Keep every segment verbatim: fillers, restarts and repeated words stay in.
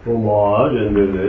我人的人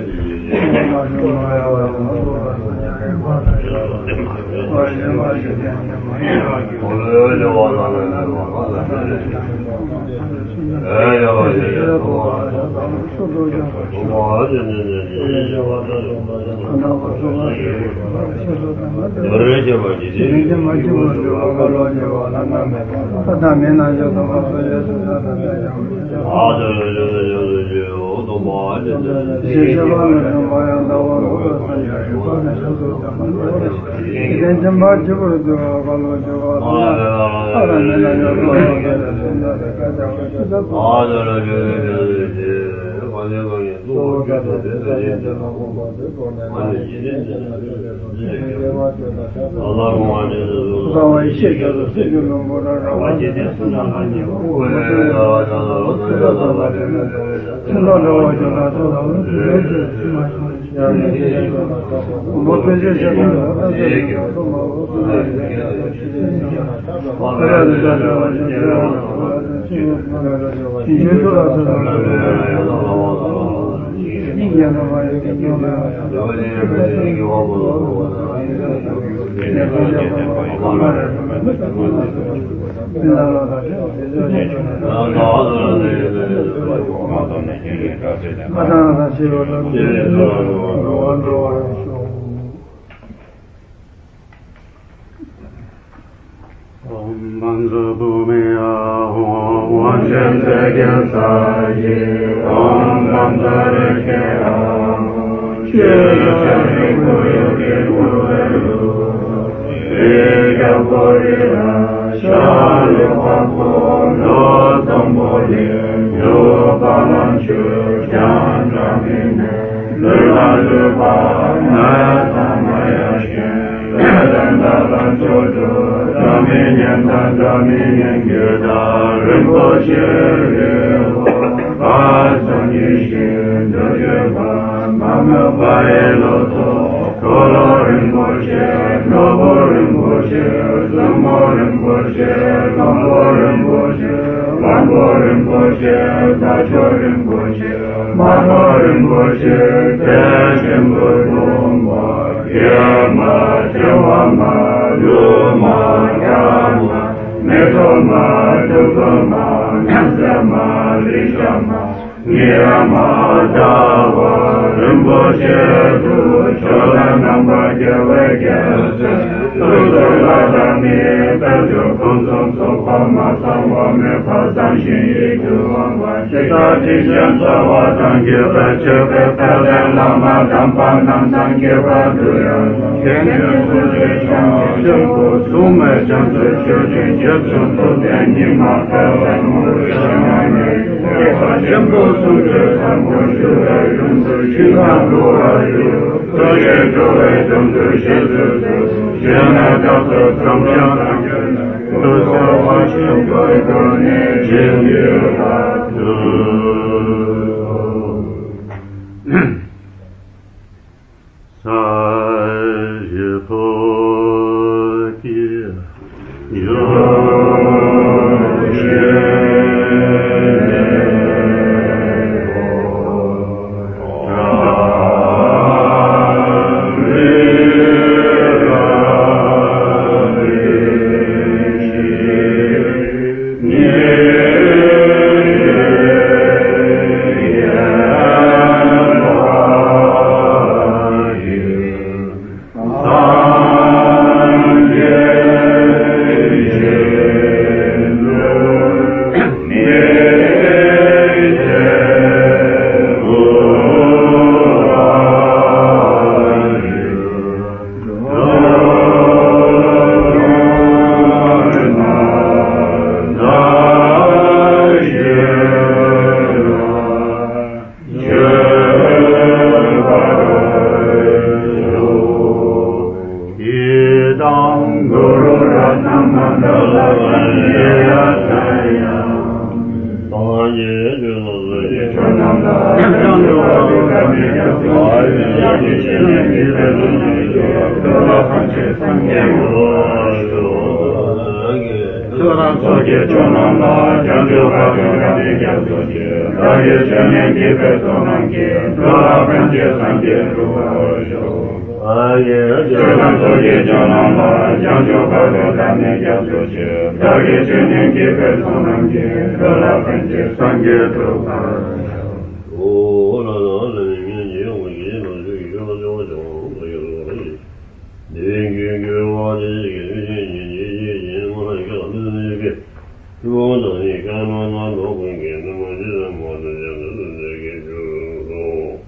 Sura Soke Chonamba Jandu Bhagavati Gyatodye 大业全面地被所能给，多拉分界三界如何修？ 啊也就能做业就能来，将就百多大年将出去，大业全面地被所能给，多拉分界三界如何修？ 哦，那那那明年我也能就一个就就我有了。你给给我这个你你你你我那个那个。我等你干嘛那多会给那么这么的这个这个就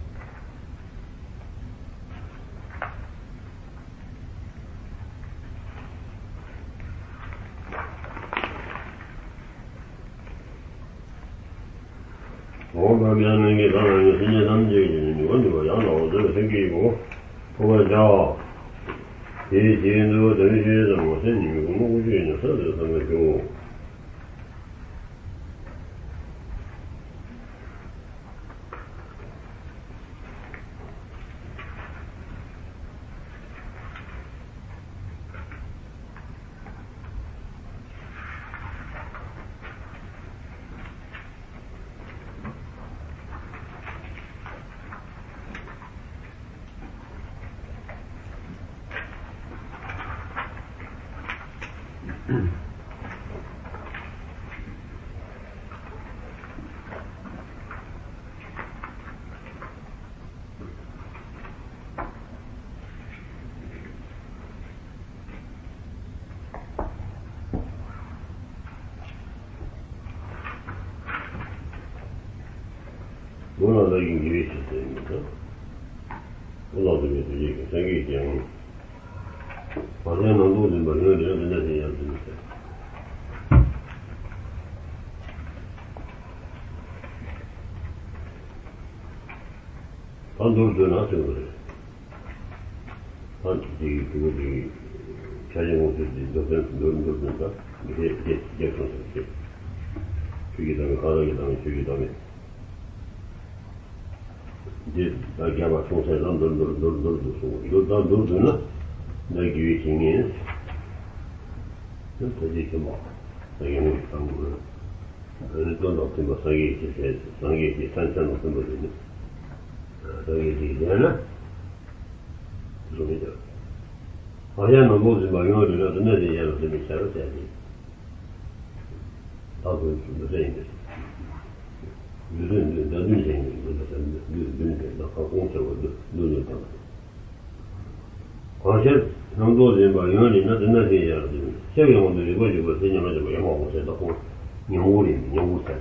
我这边那个当然有现在他们这个你问这个养老这个很给我我叫这些都这些什么是你们公务员的事的他们就我那个英语是这样的，我老这边是这个，三个讲，好像能录的吧，因为这个真的是样子的。他都是哪种的？他这个这个这个，财政公司的都是都都是那个，这些这这种东西，这个东西，好多个东西，这个东西。这大家把从山上都都都都都说，都到都准了，那个月今年，这这些嘛，那个我看过了，可是多少什么商业这些商业这三三种什么人呢？啊，商业这些呢，说没得，好像能够是把用的真的这样子没下到下去，大部分是这样的。有的人在论证，有的在论论证，那靠公司我都论证他们。好像很多人吧，因为人家真的这样子，这个我们如果如果真正的这个阳光公司到后，牛屋里牛屋山，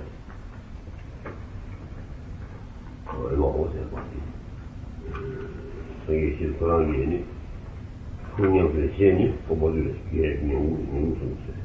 呃，阳光公司管理，所以是非常严的，同样是县里，我不就是也牛屋牛屋公司，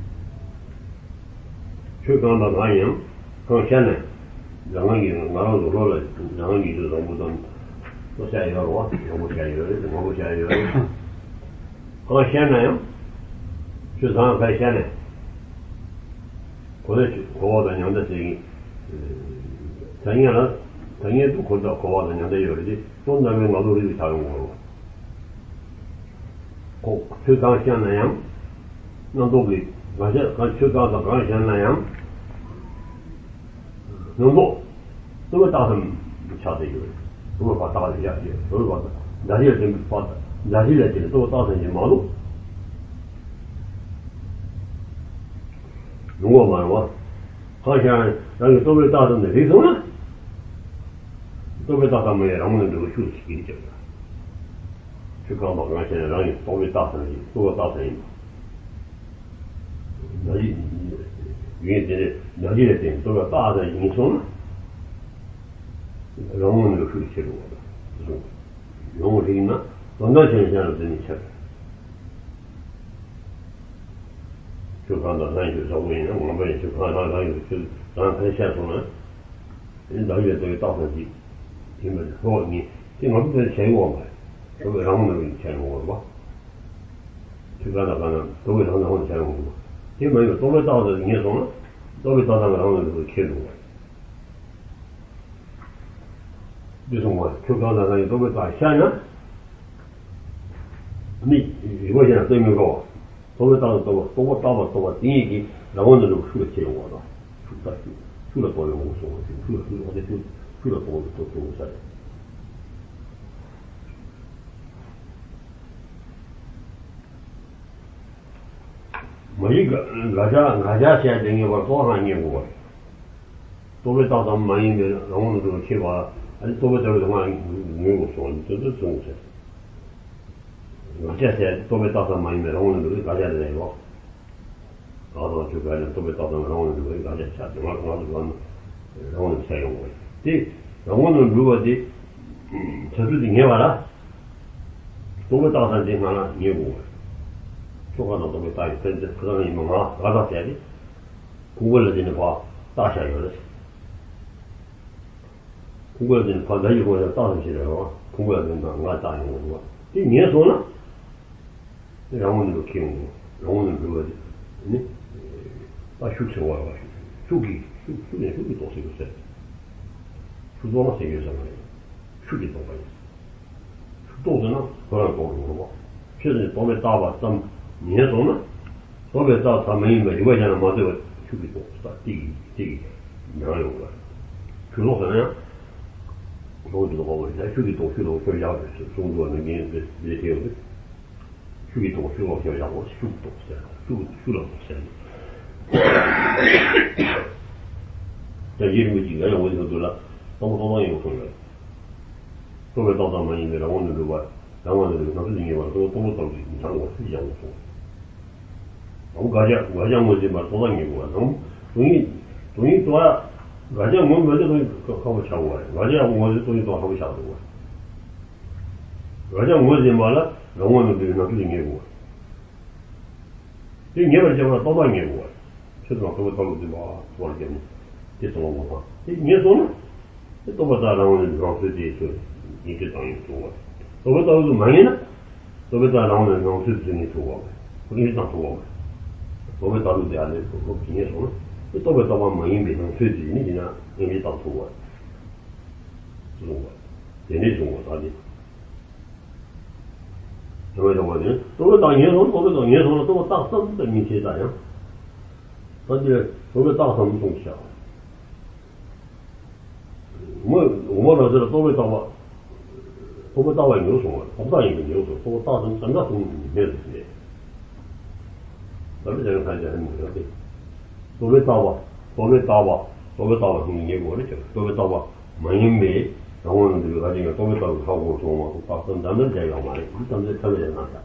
去刚到南阳，刚下来。然后你然后走了，然后你就找不到，我下一个我，我不下一个，我不下一个。好现在呀，就上海现在，或者或者娘的这个，呃，咱年了，咱年都看到或者娘的有的，从那边我都有采用过。哦，就当现在样，那都给，而且刚就当到刚现在样。能够都会达成下这个，都会把大的下去，都会把哪些人把哪些人都会达成一马路。如果嘛我好像那个都会达成的非常呢，都会达成没有，然后呢就会休息给你讲的，就刚好刚现在让你都会达成的，都会达成一，那你原先的了解的点都要大的因素呢，然后那个水切入的，这种，然后这个呢，短短现象是你切，就看到咱就稍微呢，我们就看到咱有就咱看线索呢，人大约都有大分级，听没？说你这我不是钱我买，所以然后那个钱我吧，就看到看到都会常常会钱我嘛。基本有都会到的，你也懂了，都会到那个然后就会切入。就是我就刚才那都会到现呢，你如果现在对面高，都会到都都会到了都会第一级，然后呢就出切入我了，出到出了多有无所谓，出了出了我得出出了多多多无所谓。每一个俺家俺家现在有个多少年过，多为到咱们满意的，然后那个去吧，俺多为到的话没有说，这这种事。俺家现在多为到咱满意的，然后那个大家来了，然后就干了多为到咱然后那个大家下去，我我我然后才用我，对，然后呢如果的，这是今年完了，多为到咱这方了，你过。说话都都会大于真正不让你们啊，拉到田里，不过了的话，大下游的，不过了的跑那以后要大上去了啊，不过了的俺大用的话，这年说呢，然后那个听，然后那个呢，把手吃完了，手给手手连手给多少个事，手多了谁有什么的，手给多少个，手多着呢，不让多用了吧，现在多没大吧，咱。你先说呢？特别到他们一百块钱的嘛，这个去给多是吧？第一第一两有个，去多少呢？我知道我问题，去给多去多小家是中国那边的也挺有的，去给多去多小家我去多些，去去了多些。在一零几年我就做了，当当当有分了，特别到他们一百，然后那个，然后那个那是另外都都都你看我自己讲我说。我感觉我讲我这嘛多少年过，从从一从一做，感觉我们这东西可可不巧过，感觉我这东西做可不巧的过，感觉我这嘛了，然后那个那是年过，这年份讲了多少年过，这种可不到路的嘛，做了节目，这什么文化？这年说呢，这多不大，然后让自己就一直当一做，多不到是满意呢，多不大，然后呢让自己你做我，不给你当做我。我们大陆这样的，我今年说了，这多为到我们营变成水质，你今天因为当初我，这种我，真的是我打的，因为我呢，多为当年说，多为当年说了，多为当什么的明显咋样？而且多为当什么东西啊？我我们老知道多为当我，多为当我牛说了，我不当一个牛说，多为当成整个从里面的。咱们这个看起来很重要的，多为大吧，多为大吧，多为大吧，从英国的讲，多为大吧，满英美，然后呢，这个他这个多为大好过说嘛，把跟咱们这样嘛的，咱们这特别哪下，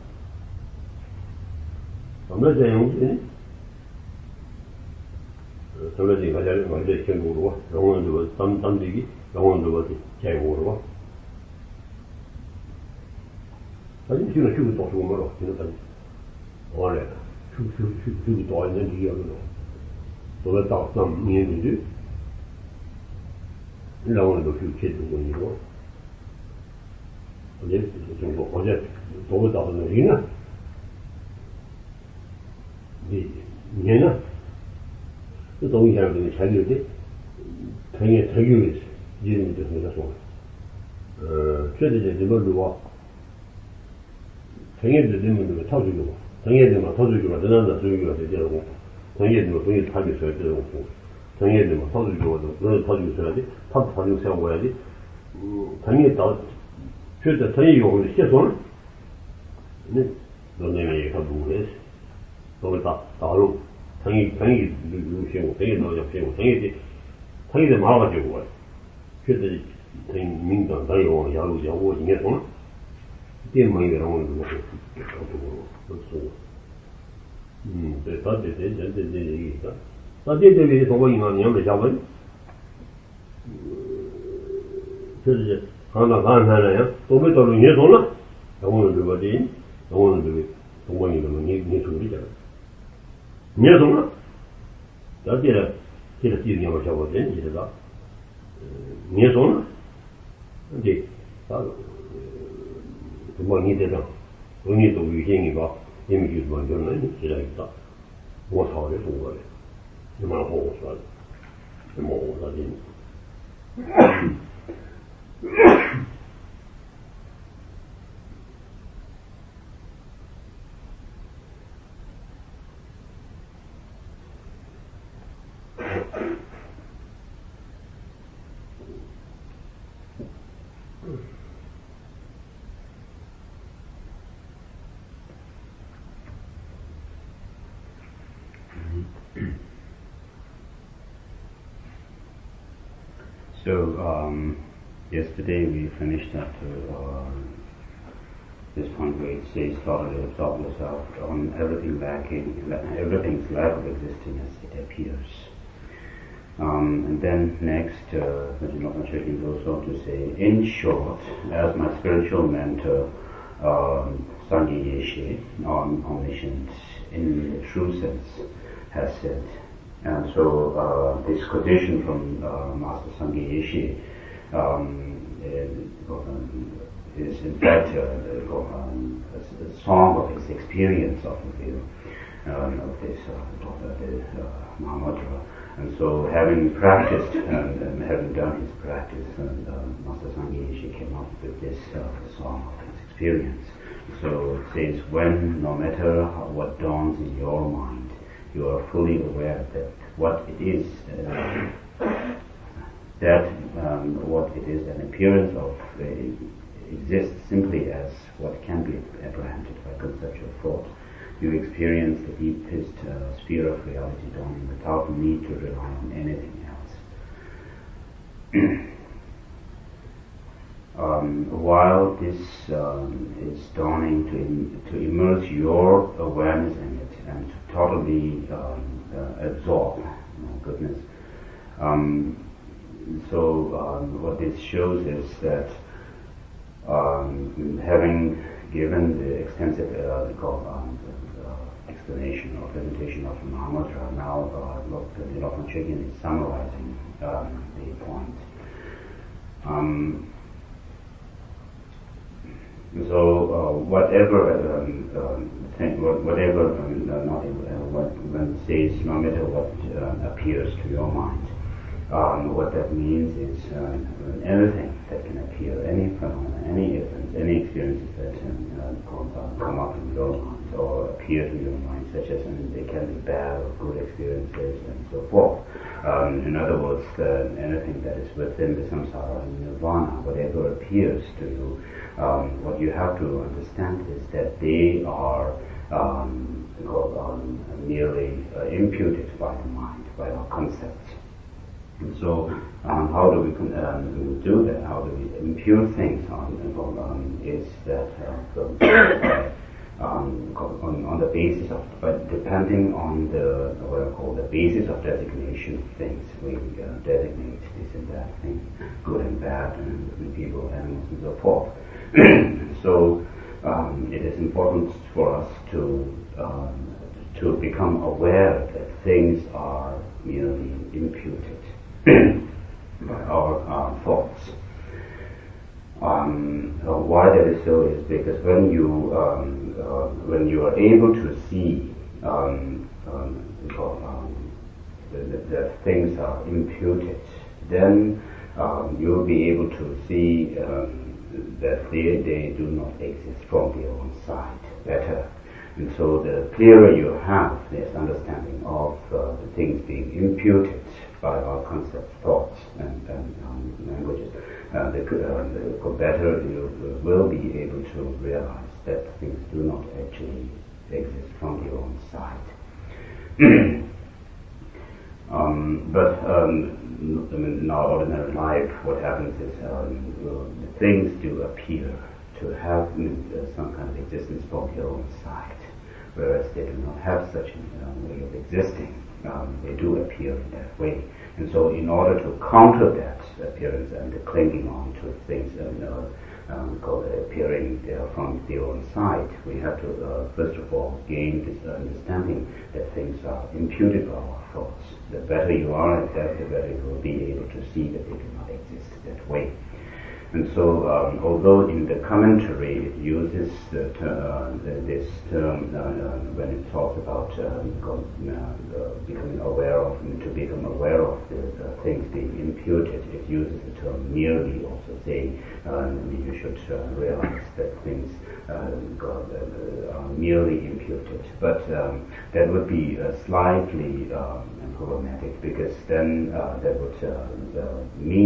咱们这样嗯，特别这个家我这辛苦了吧，然后这个咱咱这个，然后这个结果是吧？反正现在就是到时候没了，现在反正完了。就就就就多人这样的，都在打上面对的，然后都去接触过一个，而且中国而且都会到那里呢，你你呢？这东西还是材料的，材料材料的，你你这是咋说？呃，这里的这个路啊，材料的这么这个套出去嘛。成业的嘛，套出去嘛，真正的属于是这种，成业的嘛，属于他就出来这种货，成业的嘛，套出去嘛，不是套就出来的，他他就像我来的，嗯，成业到，觉得成业用的协同，那到那边也看不来，到了大大陆，成业成业有有些我，成业到要些我，成业的，成业的麻烦就过来，觉得成民党他有亚路讲我应该从了。电门也让我们搞出都是，嗯，对，他这这这这这意思，那这这里通过银行你要没下文，就是看到看看了呀，都没到了年终了，然后呢这个的，然后呢这个通过银行你你处理去了，年终了，那这了这了几年我下过真记得了，年终了，对，他。什么你这种，所以都有些人吧，因为就是说，就那你起来一打，我操的是我的，你蛮好我说的，什么我说的。 So um, yesterday we finished up to uh, this point where it says totally absorb yourself on everything lacking, everything's lack of existing as it appears. Um, and then next, uh, Vajrayana goes on to say, in short, as my spiritual mentor, um, Sangye Yeshe, on omniscience in the true sense, has said. And so uh, this quotation from uh, Master Sangye Yeshe um, is in fact uh, um, a, a song of his experience of the, um, of this uh, of the uh, Mahamudra. And so, having practiced and, and having done his practice, and, uh, Master Sangye Yeshe came up with this uh, song of his experience. So it says, when, no matter how, what dawns in your mind, you are fully aware that what it is, uh, that um, what it is, an appearance of, uh, exists simply as what can be apprehended by conceptual thought. You experience the deepest uh, sphere of reality dawning without need to rely on anything else. um, while this um, is dawning to, im- to immerse your awareness in it and to totally um, uh, absorb you know, goodness. Um, so um, what this shows is that um, having given the extensive uh, um, uh, explanation or presentation of the Mahamudra, now uh, look, the Nilopan Chögyam is summarizing um, the point. Um, so uh, whatever um, um, thing, whatever um, uh, not uh, what, when it says no matter what uh, appears to your mind, um, what that means is uh, anything that can appear, any phenomena, any events, any experiences that uh, come, uh, come up in your mind or appear to your mind, such as um, they can be bad or good experiences and so forth. Um, in other words, uh, anything that is within the samsara and nirvana, whatever appears to you, um, what you have to understand is that they are um, called, um, merely uh, imputed by the mind, by our concepts. And so, um, how do we con- um, do that? How do we impute things on? Um, is that uh, um, on, on the basis of, but depending on the what I call the basis of designation of things, we uh, designate this and that thing, good and bad, and people, animals, and so forth. So, um, it is important for us to um, to become aware that things are merely imputed by our, our thoughts. Um, uh, why that is so is because when you um, uh, when you are able to see um, um, um, that, that things are imputed, then um, you will be able to see um, that they they do not exist from their own side better. And so the clearer you have this understanding of uh, the things being imputed by our concepts, thoughts, and, and um, languages, uh, the, uh, the better you will be able to realize that things do not actually exist from your own side. um, but um, in our ordinary life, what happens is um, the things do appear to have uh, some kind of existence from their own side, whereas they do not have such a um, way of existing. Um, they do appear in that way. And so in order to counter that appearance and the clinging on to things and uh, um, appearing uh, from their own side, we have to uh, first of all gain this understanding that things are imputed by our thoughts. The better you are at that, the better you will be able to see that they do not exist that way. And so, um, although in the commentary it uses the ter- uh, this term uh, uh, when it talks about um, uh, becoming aware of, to become aware of the uh, things being imputed, it uses the term merely, also saying uh, you should uh, realize that things uh, God, uh, are merely imputed. But um, that would be uh, slightly um, problematic, because then uh, that would uh, uh, mean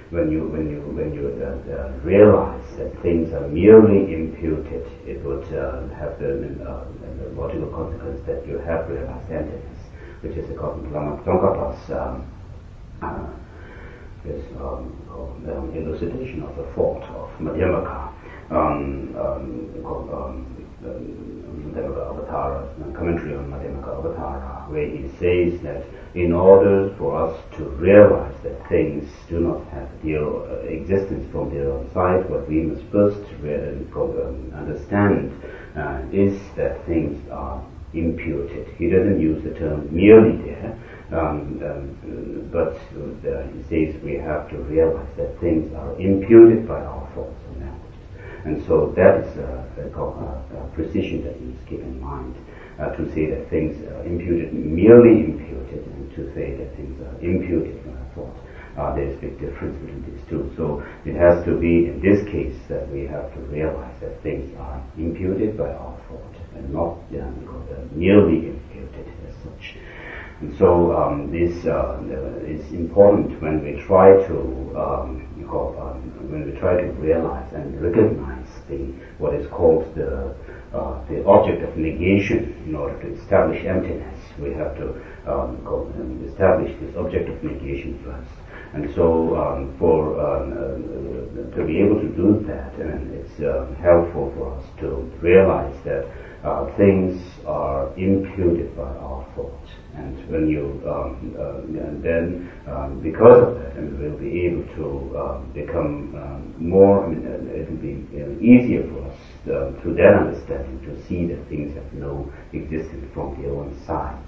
when you when you when you uh, uh, realize that things are merely imputed, it would uh, have the, uh, the logical consequence that you have realized emptiness, which is according to Lama Tsongkhapa's um, uh, his um, um, elucidation of the thought of Madhyamaka, um, um, called um, Madhyamaka Avatara, commentary on Madhyamaka Avatara, where he says that in order for us to realize that things do not have their uh, existence from their own side, what we must first re- um, understand uh, is that things are imputed. He doesn't use the term merely there, um, um, but uh, he says we have to realize that things are imputed by our thoughts and languages. And so that is a, a, a precision that you must keep in mind, uh, to say that things are imputed, merely imputed, and to say that things are imputed by our thoughts. Uh, there is a big difference between these two. So it has to be, in this case, that we have to realize that things are imputed by our thought, and not uh, merely imputed as such. And so um, this uh, is important when we try to um, you call, um, when we try to realize and recognize the what is called the uh, the object of negation. In order to establish emptiness, we have to um, call, um, establish this object of negation first. And so, um, for um, uh, to be able to do that, and it's uh, helpful for us to realize that uh, things are imputed by our thoughts. And when you, um, uh, and then um, because of that, and we'll be able to uh, become um, more. I mean, uh, it will be uh, easier for us uh, through that understanding to see that things have no existence from their own side.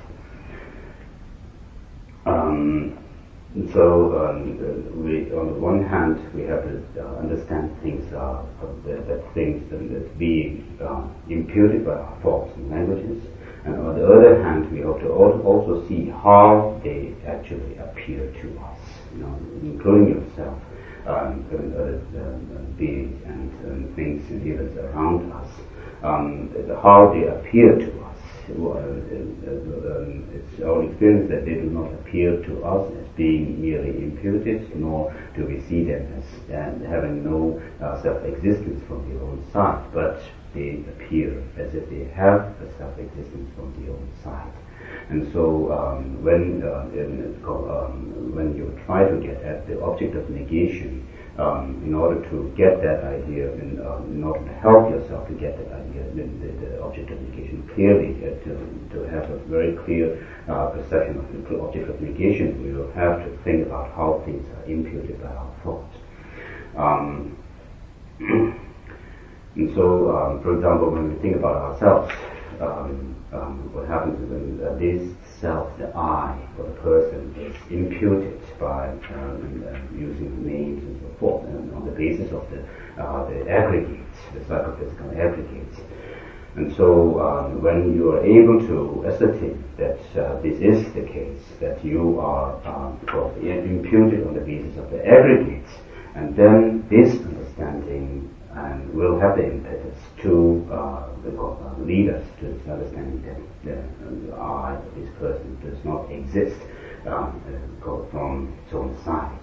Um, And so, um, we, on the one hand, we have to uh, understand things are uh, that, that things that being uh, imputed by our thoughts and languages, and on the other hand, we have to also see how they actually appear to us, you know, including yourself, um, and other uh, beings and um, things and events around us, um, how they appear to us. Well, uh, uh, um, it's our experience that they do not appear to us as being merely imputed, nor do we see them as uh, having no uh, self-existence from their own side, but they appear as if they have a self-existence from their own side. And so um, when uh, in, um, when you try to get at the object of negation, Um, in order to get that idea, in, uh, in order to help yourself to get that idea, the, the, the object of negation clearly, uh, to, to have a very clear uh, perception of the object of negation, we will have to think about how things are imputed by our thoughts. Um, and so, um, for example, when we think about ourselves, um, um, what happens is when uh, this self, the I, for the person, is imputed by um, uh, using names and so forth, and on the basis of the uh, the aggregates, the psychophysical aggregates. And so, um, when you are able to ascertain that uh, this is the case, that you are um, imputed on the basis of the aggregates, and then this understanding and will have the impetus to uh, lead us to this understanding that the, the I, this person, does not exist um, from its own side.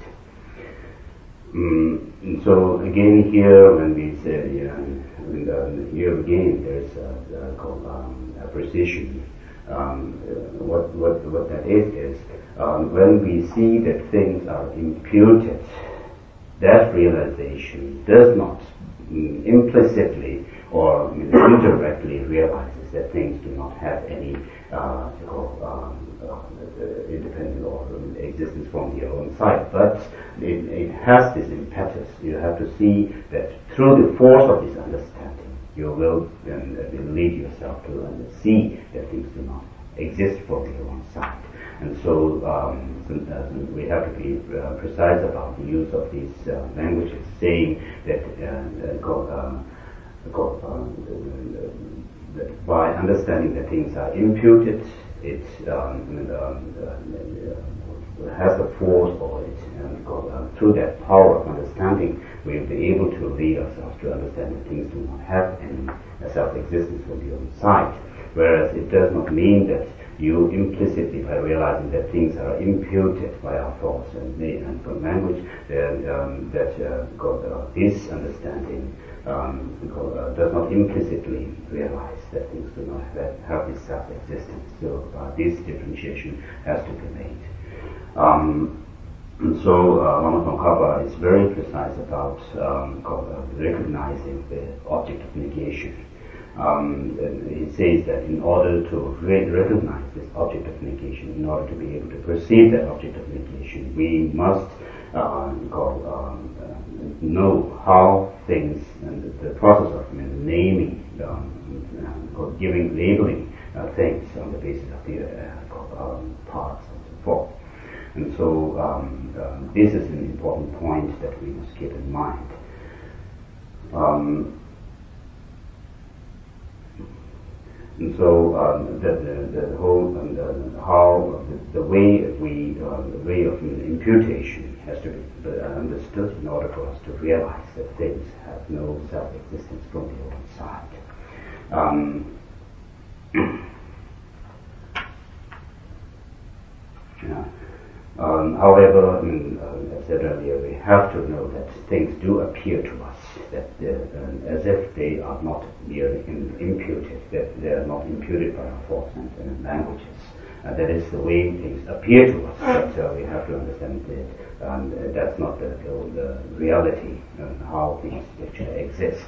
Um, and so again here, when we say, you know, and, uh, here again, there's a, a, called, um, a precision. Um, uh, what, what, what that is is um, when we see that things are imputed, that realization does not um, implicitly or indirectly realizes that things do not have any uh, called, um, uh, independent or existence from their own side, but it, it has this impetus. You have to see that through the force of this understanding, you will um, lead yourself to uh, see that things do not exist from their own side. And so, um, so uh, we have to be uh, precise about the use of these uh, languages, saying that uh, called, um, called, um, that by understanding that things are imputed, it um, um, uh, has the force, or it um, called, uh, through that power of understanding, we will be able to lead ourselves to understand that things do not have any uh, self-existence from the own side. Whereas it does not mean that you implicitly, by realizing that things are imputed by our thoughts and, and from language, then, um, that uh, God, uh, this understanding um, God, uh, does not implicitly realize that things do not have, have this self-existence. So uh, this differentiation has to be made. Um, And so uh, Lama Tsongkhapa is very precise about um, called, uh, recognizing the object of negation. Um, he says that in order to re- recognize this object of negation, in order to be able to perceive that object of negation, we must uh, call, um, uh, know how things and the, the process of uh, naming, um, uh, or giving, labeling uh, things on the basis of the uh, called, um, parts and so forth. And so um, uh, this is an important point that we must keep in mind. Um, and so um, the, the, the whole um, the, how the, the way we uh, the way of imputation has to be understood in order for us to realize that things have no self-existence from the own side. Um, yeah. Um, however, um, uh, as I said earlier, we have to know that things do appear to us that uh, as if they are not merely in, imputed, that they are not imputed by our thoughts and, and languages. Uh, that is the way things appear to us, but uh, we have to understand that um, that's not the, the, the reality of how things actually exist.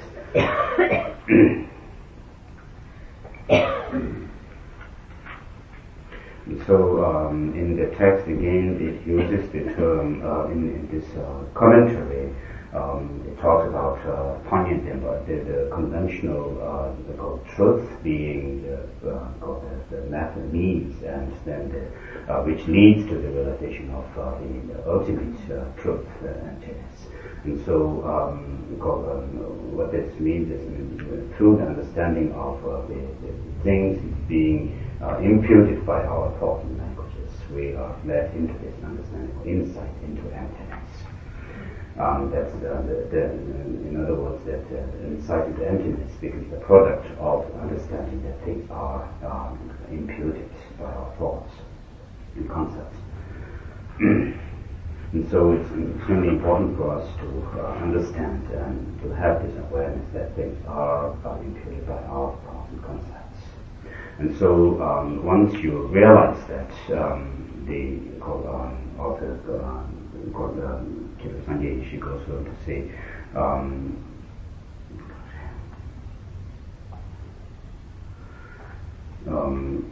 So um, in the text again, it uses the term uh, in, in this uh, commentary. Um, it talks about uh, Panyantenpa, the, the conventional uh, the called truth being the, uh, called the, the method means, and then the, uh, which leads to the realization of uh, the, the ultimate uh, truth uh, and tenets. And so, um, called, um, what this means is uh, through the understanding of uh, the, the things being Uh, imputed by our thoughts and languages, we are led into this understanding, insight into emptiness. Um, that's uh, the, the, in other words, that uh, insight into emptiness becomes the product of understanding that things are um, imputed by our thoughts and concepts. And so it's extremely important for us to uh, understand and to have this awareness that things are, are imputed by our thoughts and concepts. And so um, once you realize that, um, the called, um, author uh, called Kyoko Sangye, she goes on to say, um, um,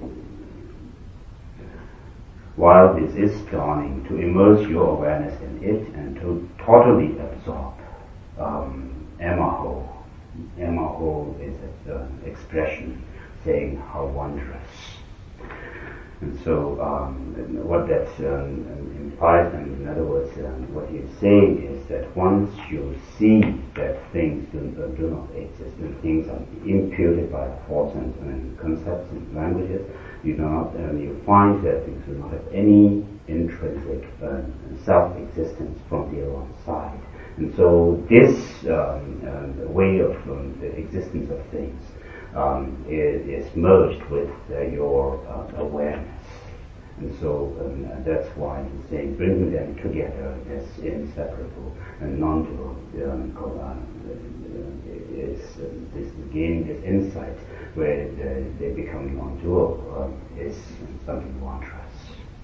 while this is dawning, to immerse your awareness in it and to totally absorb um, Emaho. Emaho is an uh, expression saying how wondrous. And so um, what that um, implies, and in other words, um, what he's saying is that once you see that things do, uh, do not exist, and things are imputed by thoughts and, and concepts and languages, you do not, um, you find that things do not have any intrinsic uh, self-existence from their own side. And so this um, uh, way of um, the existence of things Um, is, is merged with uh, your uh, awareness. And so um, that's why he's saying bringing them together as inseparable and non-dual um, uh, is uh, this gaining this insight where they, they become non-dual um, is something wondrous.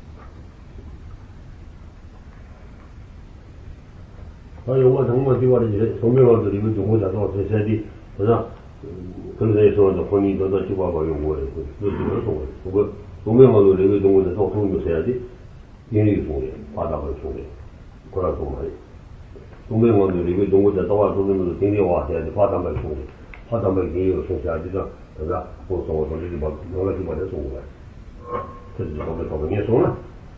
아니, 뭐 정말 지금 소명원들이 그 정보 자서 제세디 그냥 근래에서도 본인도 더 집어봐요 뭐예요. 그래서 그거 소명원으로 레벨 정보에서 소통도 해야지. 얘네가 소개 바닥을 소개. 그러고 말이. 소명원으로 레벨 정보에서 나와 소명으로 되게 와야지 바닥을 소개. 바닥을 이해로 소개하지도 내가 보통은 저기 뭐 여러 가지 말해서 온 거야. 그래서 저거 저거 그냥 소나.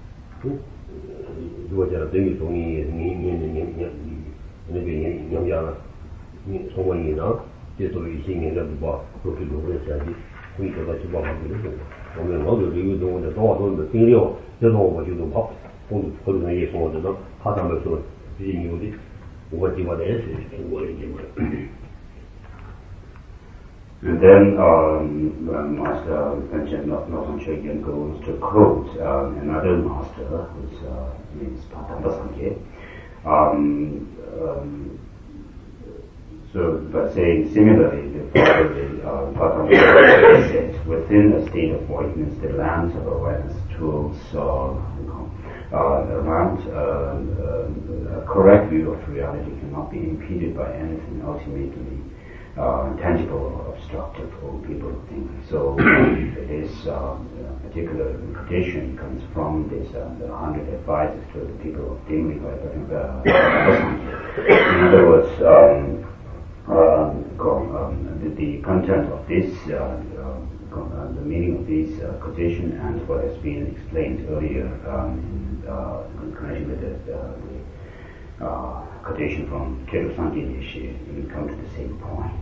이거잖아. 되게 종이 니니니니 이게 영향을 소원이나 제도 이신이나 뭐 그렇게 노력해야지. 그러니까 같이 봐 가지고 오늘 어디 리뷰 동안에 도와도는 dinero 저도 뭐 지금 밥 공부 그런 게 있어도 하다면서 이제 이거지 뭐가 지마다 해서 이거 이제 And then um, uh, Master Panchen Northern Chogyam goes to quote uh, another master, whose uh, name is Patamba Sangye. Um, um, so, by saying similarly, the father uh, Patamba said, within a state of void means the lands of awareness tools or you know, uh, around uh, uh, a correct view of reality cannot be impeded by anything ultimately Uh, tangible or obstructive for people thinking. So this uh, particular tradition comes from this uh, the hundred advices to the people of Dimri by uh, in other words, um, um, um, the, the content of this, uh, uh, the meaning of this uh, quotation and what has been explained earlier um, in, uh, in connection with the, uh, the Uh, quotation from Keru Sangi Nishi, we come to the same point.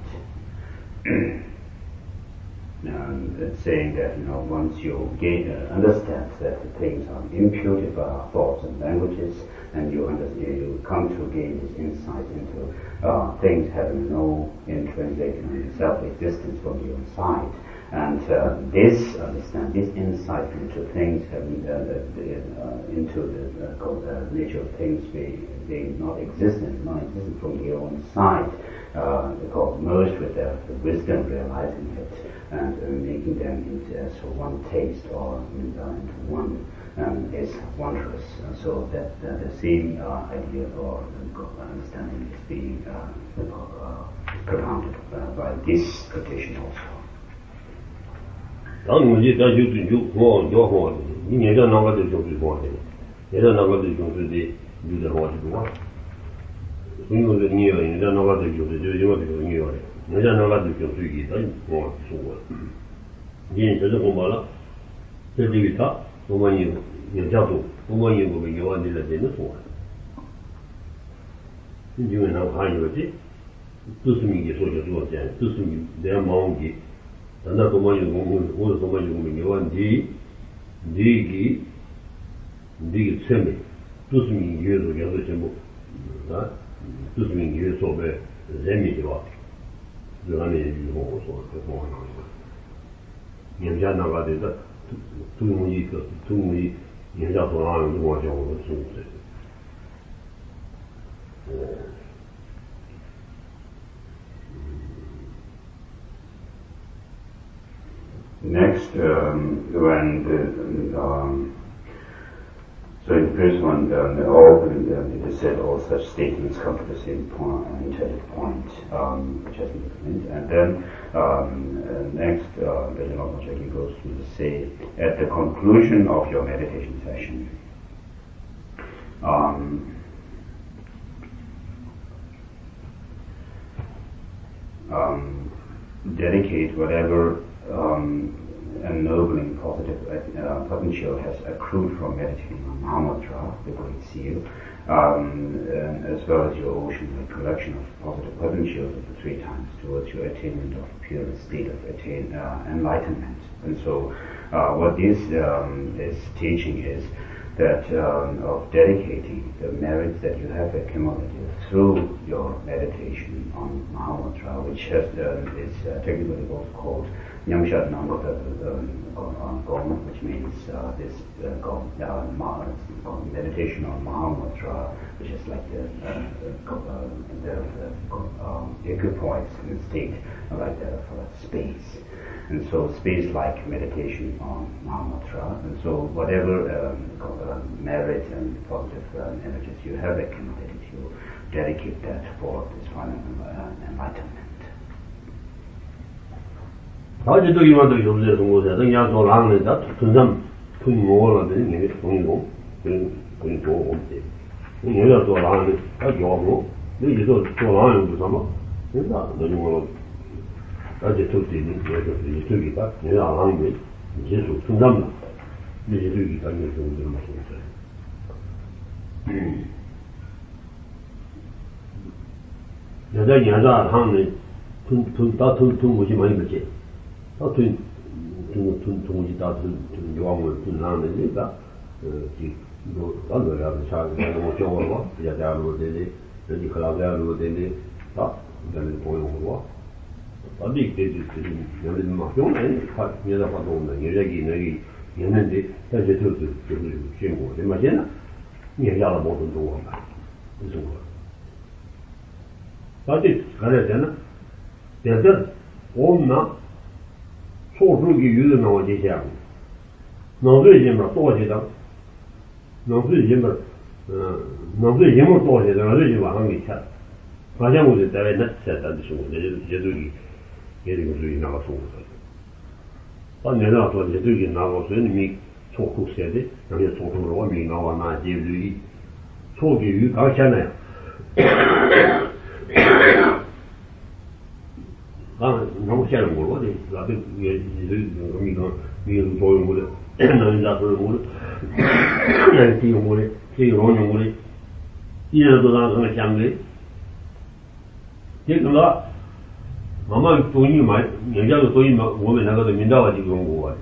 um, it's saying that you know once you gain, uh, understand that the things are imputed by our thoughts and languages, and you understand, you come to gain this insight into uh, things having no intrinsic self-existence from your side. And uh, this understand this insight into things having uh, the, uh, into the uh, uh, nature of things being, being not existent, non existent from your own side, uh, called merged with the, the wisdom realizing it and uh, making them into as one taste or uh, into one um, is wondrous. Uh, so that uh, the same uh, idea or uh, understanding is being uh, uh, propounded uh, by this quotation also. 当你们去在就就我就好的，你年纪那个就就是好的，年纪那个就就是的，就是好的多。所以我说你要年纪那个就就是就因为这个你要的，年纪那个就就是一的，我说的。你这是我们了，这这个他，我们有有角度，我们有我们有问题的真的说的。你就那看有的，都是你说就说这样，都是你这样忙的。 那多么有功，我多么有功没问题。你给，你给车没，都是民间做样子全部，啊，都是民间做的人民的吧？就按那句话我说，就说那个，人家那个的，都都容易个，都容易，人家说那样我讲我说的，哦。 Next, um, when the, um, so in the first one, um, all um, it is said all such statements come to the same point, uh, intended point, um, which has been explained. And then um, uh, next, uh, the Lama Jagi goes to say, at the conclusion of your meditation session, um, um, dedicate whatever Um, ennobling positive uh, potential has accrued from meditating on Mahamudra, the Great Seal, um, as well as your ocean-like collection of positive potentials of the three times towards your attainment of pure state of attain, uh, enlightenment. And so, uh, what this um, is teaching is that um, of dedicating the merits that you have accumulated through your meditation on Mahamudra, which has, uh, is uh, technically also called Nyamshat Nangota Gom, which means uh, this uh, Gom, uh, meditation on Mahamudra, which is like the, uh, uh, the, the um, equipoise in state, like that of uh, space. And so space-like meditation on Mahamudra, and so whatever um, uh, merit and positive uh, energies you have accumulated, you dedicate that for this final uh, enlightenment. 他这都一般都就是这种东西，人家说狼人，他身上吞我了，这你同意我，跟跟做我们的，你要做狼人，他叫我，你一说做狼人不什么，人家那就我，而且都对你，也就是你对给他，你让狼人接受承担了，那些对给他，你说这么说的。嗯。现在现在他们吞吞打吞吞过去没有钱。 他吞吞吞吞去打吞吞药物吞哪的那个，呃，就有那个要是下个那我叫我说，人家家路的的，人家克拉家路的的，啊，那个朋友我， 어디 되지 여기 막 용은 파 여자 파도는 여자기 내기 있는데 다시 저도 저도 신고 맞잖아. 여자가 모든 거 봐. 무슨 거. 다시 가야 되나? 대서 온나 소수기 유는 어디 자. 너도 이제 막 도와지다. 너도 이제 막 어, 너도 이제 뭐 도와지다. 너도 이제 와한 게 차. 과장으로 때문에 냈다 싶고 이제 제도기 얘를 우리 나가서 한 년에 또 제도기 나가서 미 초국세대 여기 소통으로 미 나와 나 제도기 초기 가잖아요. 아, 너무 싫은 거 어디 나도 이게 미가 미는 보이는 거 나는 잡을 거 그냥 뒤에 뭐래 뒤에 오는 거래 이래도 나는 장래 제가 마마 돈이 많이 여자도 돈이 몸에 나가도 민다가 지금 온 거야.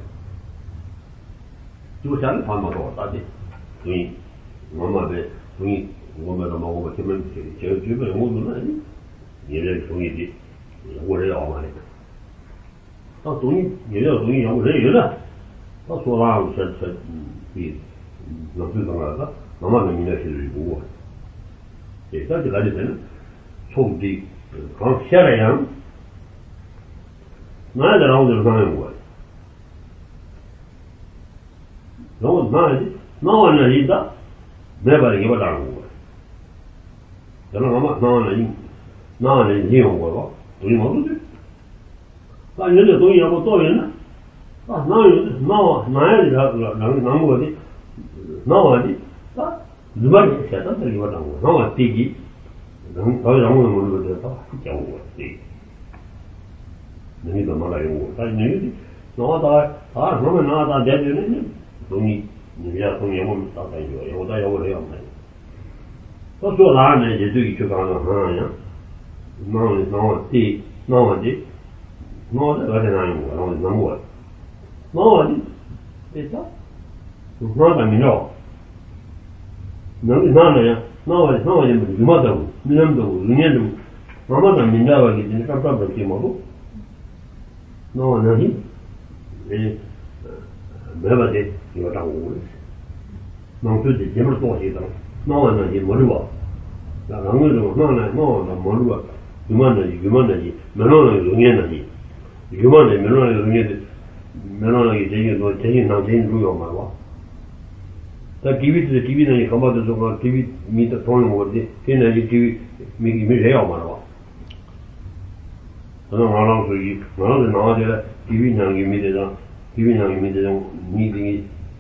이거 잘 봐봐도 어따지. 돈이 마마들 돈이 몸에다 먹어봐 되면 제가 주변에 오는 아니? 얘네 돈이지. 오래 와마네. 또 돈이 얘네 돈이 오래 얘네. 또 소라고 저 이 너도 당하다. 마마는 민다시를 보고. 예, 다시 가지 되는 총기 강 시야래요. 나한테 나오는 사람인 거야. 너무 나지? 나와는 있다. 내가 이게 받아는 거야. 저는 아마 나와는 나와는 이용 거고. 돈이 뭐지? 아, 얘네 돈이 하고 또 있나? 아, 나 나와 나야지 나는 나무 어디? 나와지? 아, 누가 이렇게 해서 저기 받아는 거야. 나와 뛰기. 난 거기 나오는 물로 들어서 잡고 왔지. 너희도 말아요. 다시 너희들 나와다 아 그러면 나와다 내주는 돈이 내가 돈이 너무 싸다 이거 여기다 요걸 해야 돼. 또 좋아하네 이제 저기 주가는 하나야. 나오는 나왔지 나왔지 나와다 가잖아요. 나오는 나무 나와지 됐어? 나와다 민요. 너희 나나야 나와지 나와지 뭐 이마다고 민남다고 은연도 마마다 민다가 이제 깜깜하게 뭐고 너 너희 에 매바데 이거 다 오고 너도 제대로 또 해다 너는 이제 모르고 나 강원도 너는 너는 모르고 유만하지 유만하지 면허는 용해나지 유만해 면허는 용해 면허는 이제 너 제일 나 제일 누가 말와 다 티비도 티비는 감바도 좀 티비 밑에 통을 먹지 걔는 이제 티비 미기 미래야 말와 저는 말하는 소리 말하는 나와야 티비 장이 밑에다 티비 장이 밑에다 미팅이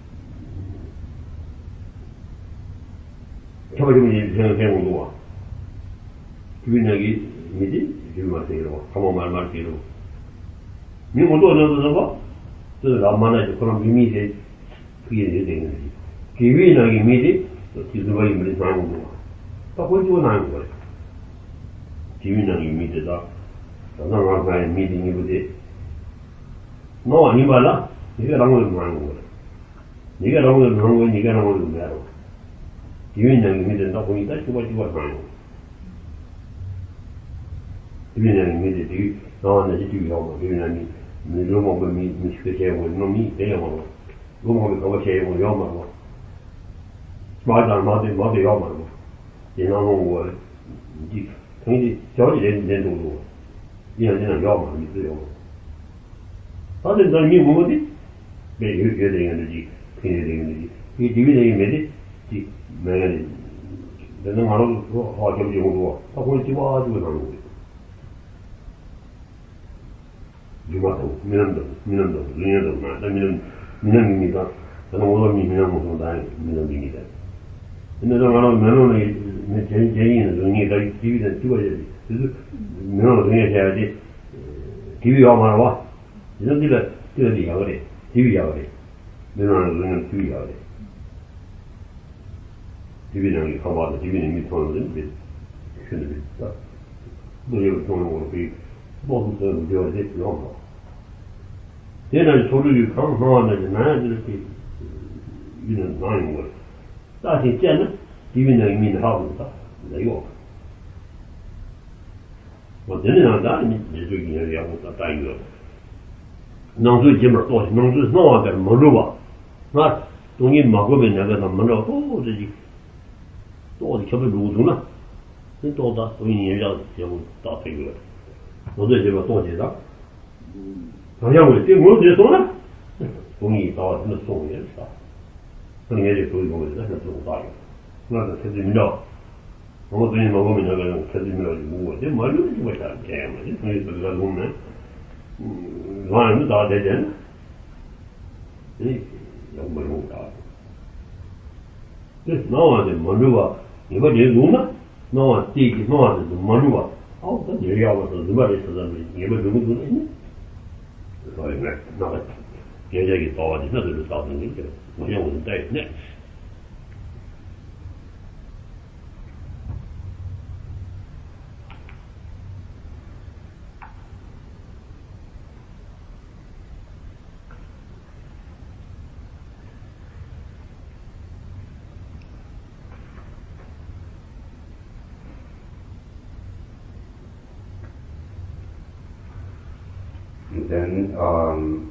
저번에 이제 생각해 본 거야. 티비 장이 밑에 지금 말해요. 한번 말 말해요. 미국도 어디서 봐? 저 라마나지 그런 미미제 그게 되는 거지. 티비 장이 밑에 지수가 있는 사람인 거야. 딱 보이고 나는 거야. 티비 장이 밑에다 저는 아까 미팅이 뭐지? 너 아니 말라? 네가 나무를 하는 거야. 네가 나무를 하는 거야. 네가 나무를 해야 돼. 기회량이 믿는다 보니까 주바주바 하는 거야. 기회량이 믿지. 나한테 지금 이거 기회량이 너무 뭐 미스케 뭐 놈이 내가 뭐 너무 그거 제일 요 뭐. 맞아 맞아 맞아 요 뭐. 얘나는 거 이 굉장히 저기 된 된도 이제는 요만 믿어요. 다들 저기 뭐지? 네, 이게 되는 거지. 그게 되는 거지. 이 디비den이 뭐지? 이 매일 내가 하루 하 좀 정도 하고 있지 마 가지고 나는 거지. 주마도 민원도 민원도 민원도 나 민원 민원입니다. 저는 오늘 민원 무슨 다 민원입니다. 근데 저 하나 민원이 제 제인은 의미가 디비den 찍어야지. 그래서 민원을 해야지. 디비가 말아. 이런 데가 디비가 그래. 디비가 그래. 민원을 그냥 디비가 그래. 디비는 가봐도 디비는 밑으로는 몇 켜는 있다. 뭐 여기 통하는 거로 그 모든 것을 배워야지 그런 얘는 소리를 강화하는데 나는 이렇게 이는 나는 거야. 다시 째는 디비는 이미 하고 있다. 이거 我真的那你你最近也我打一个，能做几门多，能做那个没着吧？那东西马过边那个他没着，哦这就多的全部入住了，真多的，所以你要要打这个，我这些个多些的，好像我这我这送了，东西到什么送也是啥，那也得所以我这是做大的，那是特别妙。我最近马过边那个特别妙，我这马路就为啥这样嘛？就所以这个路呢，嗯，反正大在这呢，哎，要没路大。这那玩意儿没路啊，你说这路呢，那玩意地那玩意儿没路啊，哦，这你要我说日本的是什么？你们怎么做呢？所以呢，那个现在给到的那都是造成的，我想我是在那。 Then um,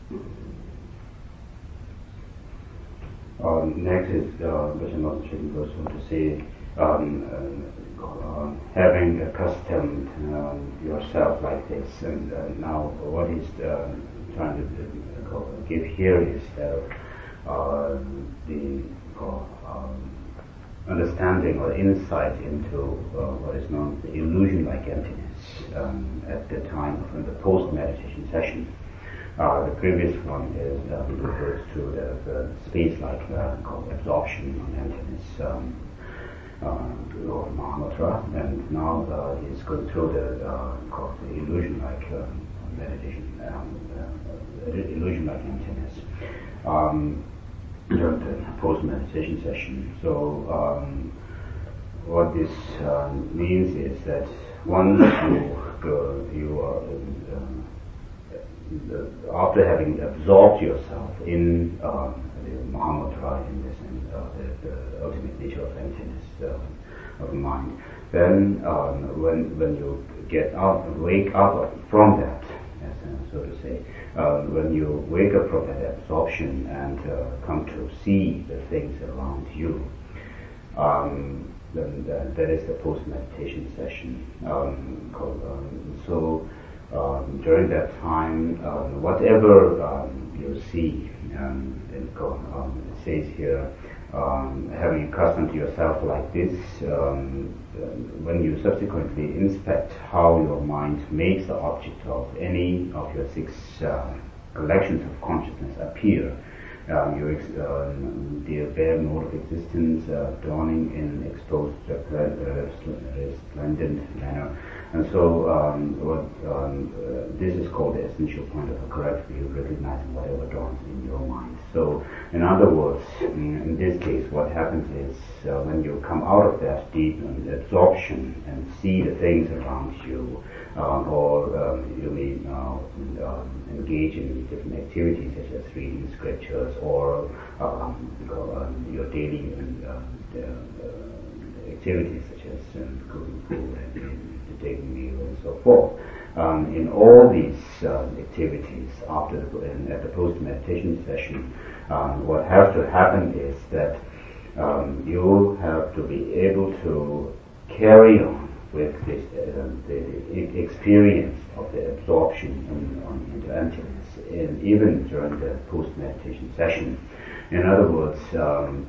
uh, next is uh, Vishwanath Chicken goes on to say um, uh, uh, having accustomed um, yourself like this, and uh, now what he's uh, trying to uh, give here is that uh, the uh, um, understanding or insight into uh, what is known as the illusion-like emptiness um, at the time of the post-meditation session. Uh, the previous one is uh, refers to the, the space-like uh, called absorption on emptiness, um, uh, or Mahamudra, and now uh, he's going through the uh, called the illusion-like uh, meditation, um, uh, illusion-like emptiness. Um, during the post-meditation session. So um, what this uh, means is that once you go, you are uh, the, after having absorbed yourself in uh, the Mahamudra, in this, in, uh, the, the ultimate nature of emptiness uh, of mind, then um, when when you get out, wake up from that, so to say, uh, when you wake up from that absorption and uh, come to see the things around you, um, then that, that is the post-meditation session. Um, called, um, so um, during that time, um, whatever um, you see, um, it, um, it says here, um, having accustomed yourself like this, um, when you subsequently inspect how your mind makes the object of any of your six uh, collections of consciousness appear, um, you ex- uh, the bare mode of existence uh, dawning in exposed, resplendent manner. And so um, what, um, uh, this is called the essential point of a correct view, recognizing whatever dawns in your mind. So in other words, in this case, what happens is uh, when you come out of that deep absorption and see the things around you, um, or um, you may uh, um, engage in different activities such as reading scriptures or um, your daily uh, uh, activities such as um, cooking food and, and taking meal and so forth. Um, in all these uh, activities after the, in, at the post-meditation session, um, what has to happen is that um, you have to be able to carry on with this, uh, the, the experience of the absorption in, on, into emptiness, in, even during the post-meditation session. In other words, um,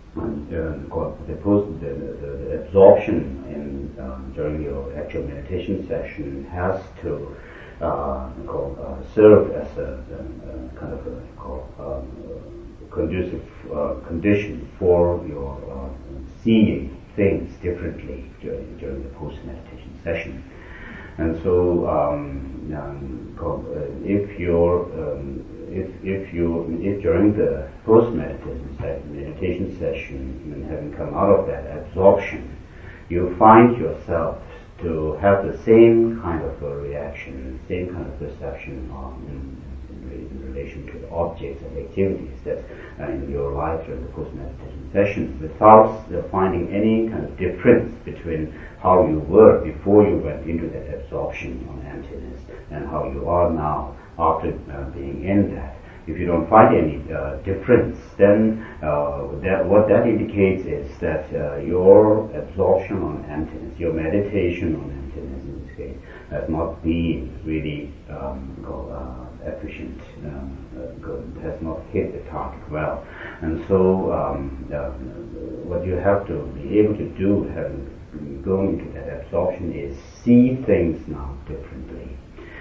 Uh, the, post, the, the, the absorption in, um, during your actual meditation session has to uh, call, uh, serve as a, a, a kind of a call, um, conducive uh, condition for your uh, seeing things differently during, during the post-meditation session. And so, um, um, call, uh, if you're um, If, if you, if during the post-meditation meditation session, and having come out of that absorption, you find yourself to have the same kind of a reaction, same kind of perception um, in, in in relation to the objects and activities that uh, in your life during the post-meditation sessions, without uh, finding any kind of difference between how you were before you went into that absorption on emptiness and how you are now after uh, being in that. If you don't find any uh, difference, then uh, that, what that indicates is that uh, your absorption on emptiness, your meditation on emptiness in this case, has not been really um, uh, efficient, um, uh, good, has not hit the target well. And so um, uh, what you have to be able to do, having going into that absorption, is see things now differently.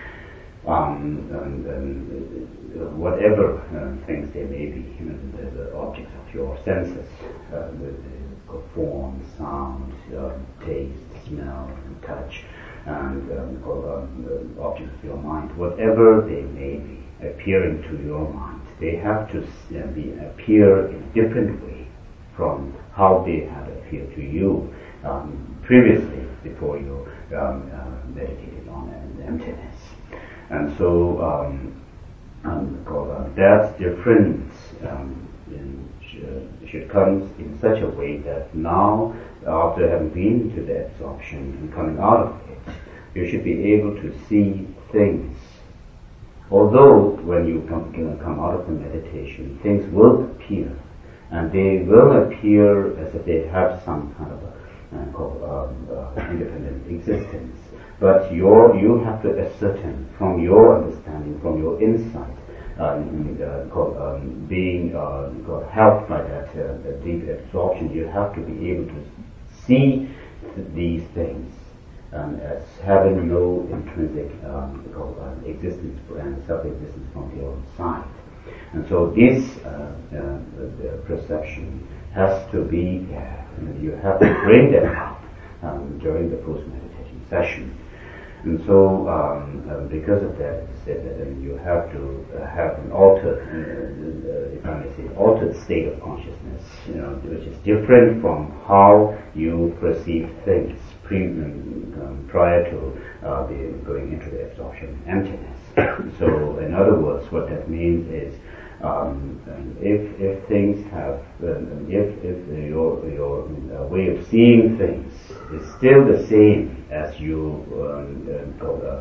Um, and, and, uh, whatever uh, things they may be, you know, the, the objects of your senses, uh, the, the form, sound, uh, taste, smell, and touch, and um, or, um, the objects of your mind, whatever they may be appearing to your mind, they have to uh, be appear in a different way from how they have appeared to you um, previously, before you um, uh, meditated on emptiness. And so um, um, uh, that difference um, in, uh, should come in such a way that now, after having been to the absorption and coming out of it, you should be able to see things. Although when you come, come out of the meditation, things will appear, and they will appear as if they have some kind of a, uh, called, um, uh, independent existence. But your, you have to ascertain from your understanding, from your insight, um, uh, called, um, being uh, called helped by that, uh, that deep absorption, you have to be able to see th- these things um, as having no intrinsic um, called, uh, existence and self-existence from the own side. And so this uh, uh, perception has to be there, and you have to bring that out um, during the post-meditation session. And so, um, uh, because of that, it's said that uh, you have to uh, have an altered, uh, uh, if I may say, altered state of consciousness, you know, which is different from how you perceive things pre, um, prior to uh, the going into the absorption emptiness. So, in other words, what that means is, um, if if things have, um, if if your your uh, way of seeing things is still the same as you um, uh, uh,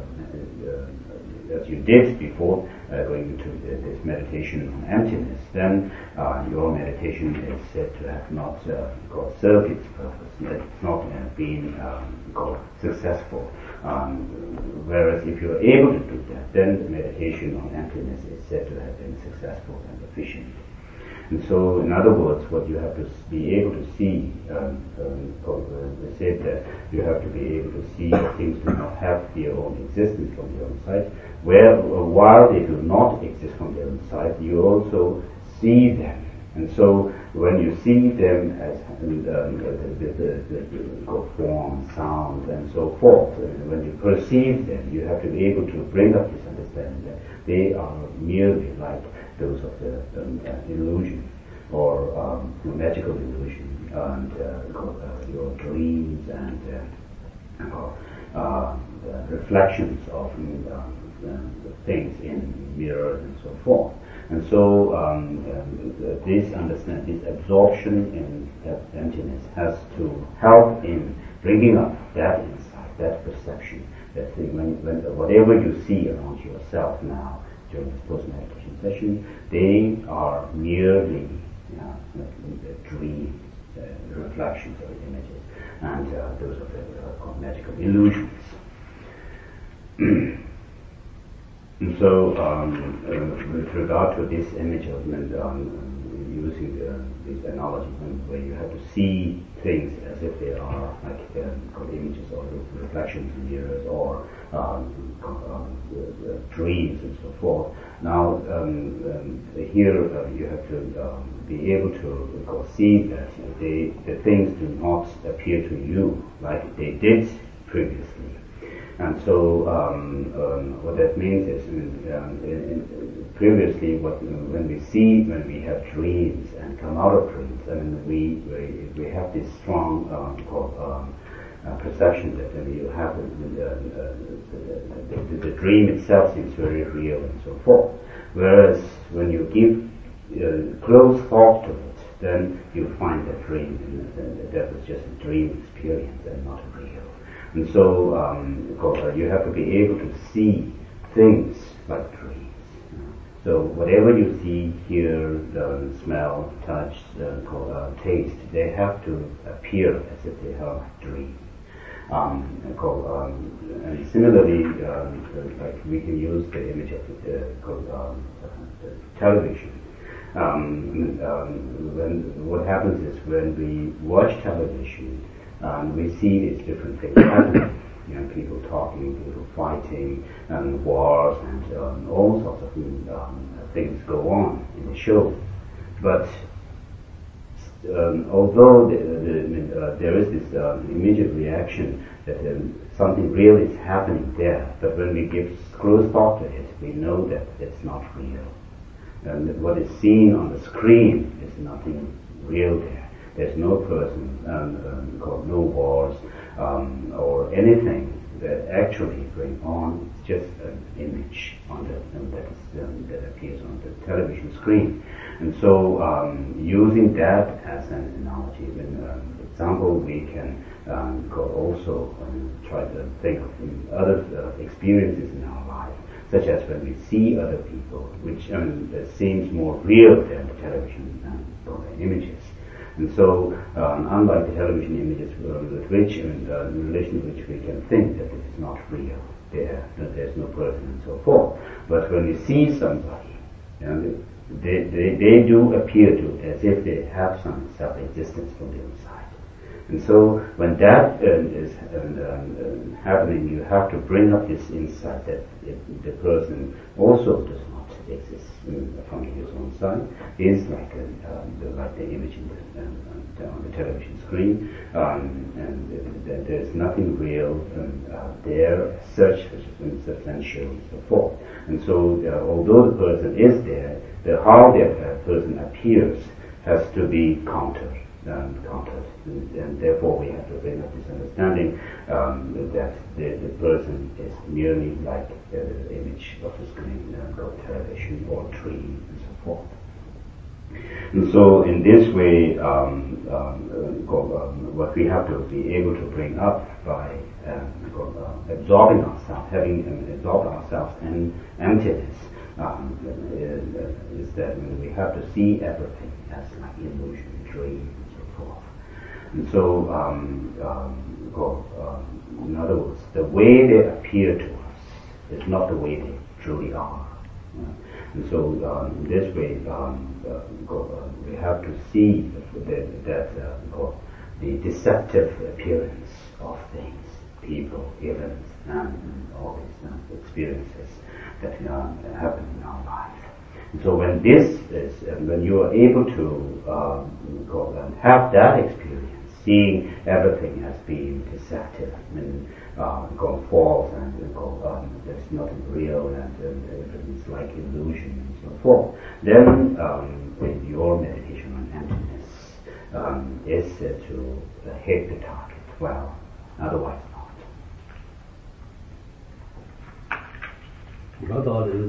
uh, as you did before uh, going into this meditation on emptiness, then uh, your meditation is said to have not uh, called served its purpose. It's not uh, been um, called successful. Um, whereas if you are able to do that, then the meditation on emptiness is said to have been successful and efficient. And so, in other words, what you have to be able to see, um, um, uh, said that you have to be able to see that things do not have their own existence from their own side. Where, uh, while they do not exist from their own side, you also see them. And so, when you see them as um, the, the, the, the form, sound, and so forth, and when you perceive them, you have to be able to bring up this understanding that they are merely like those of the um, uh, illusion or um, magical illusion and uh, uh, your dreams and uh, uh, reflections of uh, uh, things in mirrors and so forth. And so um, um, this understand, this absorption in uh, emptiness has to help in bringing up that insight, that perception, that thing, when, when whatever you see around yourself now during this post-meditation session, they are merely you know, dreams, uh, reflections of images, and uh, those are uh, called magical illusions. And so, um, uh, with regard to this image of um, using uh, this analogy, where you have to see things as if they are like uh, called images or reflections in mirrors or um, um, uh, dreams and so forth. Now, um, um, here uh, you have to um, be able to uh, see that they, the things do not appear to you like they did previously. And so, um, um, what that means is, um, in, in previously, what when we see, when we have dreams and come out of dreams, I mean, we we, we have this strong um, called, um, uh, perception that when you have the the, the, the, the, the dream itself seems very real and so forth. Whereas when you give uh, close thought to it, then you find that dream, and that was just a dream experience and not real. And so um, you have to be able to see things like dreams. So whatever you see, hear, um, smell, touch, uh, call, uh, taste, they have to appear as if they are like dreams. Um, called, um, and similarly, um, like we can use the image of the, called, um, the television. Um, um, when what happens is when we watch television, um, we see these different things happening. You know, people talking, people fighting, and wars, and um, all sorts of um, things go on in the show. But um, although the, the, uh, there is this um, immediate reaction that um, something real is happening there, but when we give close thought to it, we know that it's not real. And what is seen on the screen is nothing real there. There's no person, um, um, called no wars, um, or anything that actually going on. It's just an image on the um, that, is, um, that appears on the television screen. And so, um, using that as an analogy, an um, example, we can um, go also um, try to think of other uh, experiences in our life, such as when we see other people, which um, seems more real than the television um, or the images. And so, um, unlike the television images uh, with which, and uh, in relation to which we can think that it is not real, there, that there's no person and so forth. But when we see somebody, you know, they, they, they do appear to as if they have some self-existence from the inside. And so, when that uh, is um, um, happening, you have to bring up this insight that it, the person also does not exist um, from his own side, is like a, um, the, like the image in the, um, on the television screen, um, and uh, there's nothing real um, uh, there as such, such as substantial and so forth. And so, uh, although the person is there, the how that uh, person appears has to be countered. Um, countered, and, and therefore we have to bring up this understanding um, that the, the person is merely like the image of the screen, uh, or television, or tree, and so forth. And so, in this way, um, um, um, what we have to be able to bring up by um, uh, absorbing ourselves, having um, absorbed ourselves in emptiness, um, is, uh, is that we have to see everything as like illusion, dream. And so, um, um, well, um, in other words, the way they appear to us is not the way they truly are. Yeah? And so, um, in this way, um, uh, go, uh, we have to see the, that uh, go, the deceptive appearance of things, people, events, and all these uh, experiences that uh, happen in our life. And so, when this is, uh, when you are able to um, go and have that experience, seeing everything as being deceptive and uh, going false, and go, um, there's nothing real, and, and everything's like illusion and so forth, then um, with your meditation on emptiness um, is uh, to uh, hit the target well, otherwise not.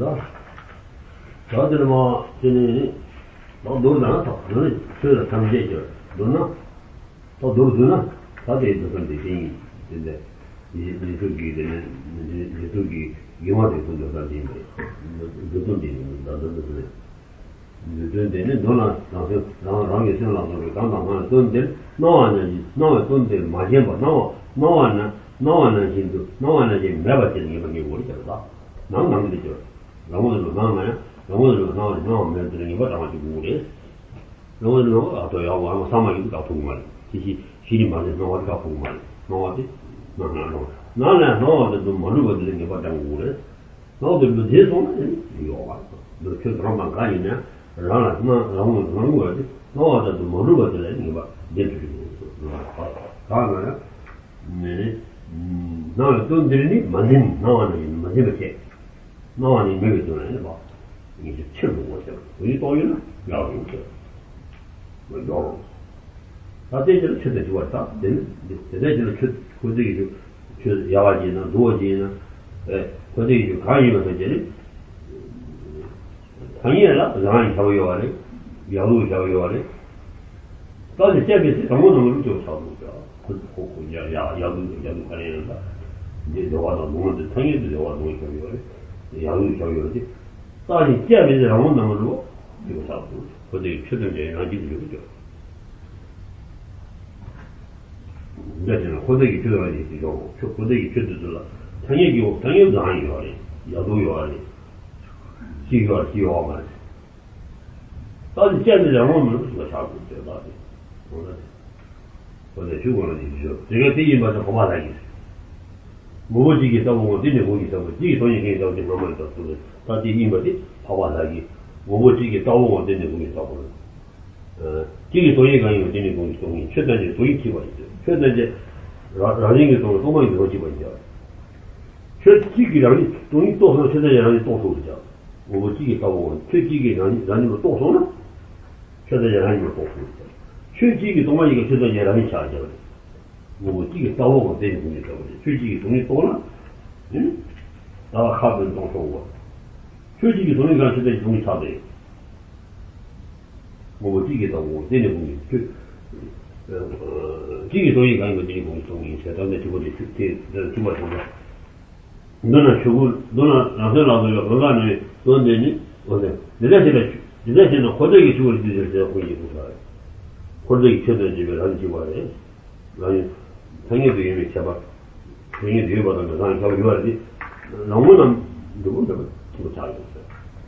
또 누구나 다들 있는 데이 근데 이 저기 되는 이 저기 영화도 좀 저기 무슨 일이 나도 그래 이제는 너나 나서 나랑이 생각나서 간다만 돈들 너는 너 돈들 맞게 봐. 너 너는 너는 진도 너는 이제 매버지는 이거니 모르겠다. 난 남들이죠. 너무도 나만이야. 너무도 나는 너는 들으니 뭐 담아지 모르겠어. 너는 또 야고 아무 상관이 없다 정말. 지시 길이 맞는 거 어디가 보고 말. 너어디? 나나노. 나나 너도 좀 모르거든 이거 받는 거래. 너도 뭐 대소는 이거 와. 너 그런 가이냐? 라나 나 너무 너무 거지. 너도 좀 모르거든 이거 봐. 대주기. 가나요? 네. 음. 나 돈들이 맞는 너는 맞게. 너는 내게 돈을 봐. 이제 치는 거죠. 우리 또이나? 야, 이거. 뭐 다대지를 쳐대 주었다. 네. 대대지를 쳐 고지기 저 야와지나 노지나 에 고지기 가이면서 이제 당연히라 그냥 잡아요래. 야도 잡아요래. 다시 제비스 아무도 좀 잡아요. 그거 야 야도 야도 가려는다. 이제 저와도 뭐는 당연히 저와도 잡아요래. 야도 잡아요래. 다시 제비스 아무도 이거 잡고. 그때 표정에 안지도 그죠. 그래서 고데기 표현이 있고, 저 고데기 표현들라. 당연히 당연히 아니요. 야도요. 지가 지어만. 다시 제대로 하면 그거 잡고 돼요. 오늘. 근데 죽어는 이죠. 제가 뒤에 맞아 고마다기. 뭐지게 떠보고 뒤에 보기 떠보고 뒤에 돈이 게 떠보고 뭐만 떠보고 다시 이마디 파와다기. 뭐지게 떠보고 뒤에 보기 떠보고. 어, 뒤에 돈이 가는 뒤에 보기 돈이 최단지 돈이 키고 있어요. 최단지 라진이 돈 도망이 들어지고 있죠. 최지기라니 돈이 또서 최단지라니 또 소리죠. 뭐지게 떠보고 최지기라니 라니로 또 소나? 최단지라니 또 소리죠. 최지기 도망이가 최단지라니 차죠. 뭐지게 떠보고 뒤에 보기 떠보고 최지기 돈이 또나? 응? 나 카드 또 소고. 최지기 돈이 가는 최단지 돈이 차대. 뭐지게 떠보고 뒤에 보기 그 지기 돈이 가는 거 뒤에 보기 돈이 최단지 지고지 뒤에 주마 주마. 너는 죽을 너는 나서라도 너가는 너네니 어제 내가 제가 내가 제가 고데기 죽을 때 제가 보이고 봐. 고데기 쳐든 집에 한 집 와요. 아니 당연히 이미 잡아. 당연히 뒤에 받는 거 나는 잡아 줘야지. 너무나 누군가 그거 잘 했어요.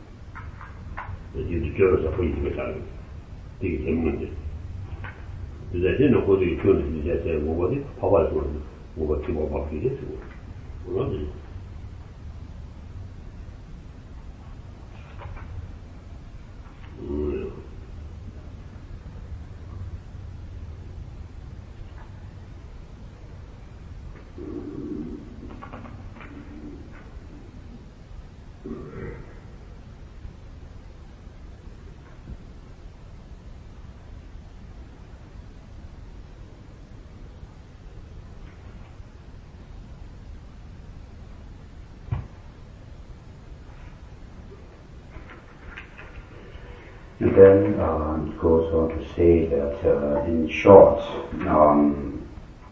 이제 저러서 보이고 잘. 되게 재밌는데. 이제 제가 고데기 쳐는 이제 제가 뭐거든? 봐봐 줘. 뭐가 집어 바뀌겠어. 그러지. And then uh, it goes on to say that, uh, in short, um,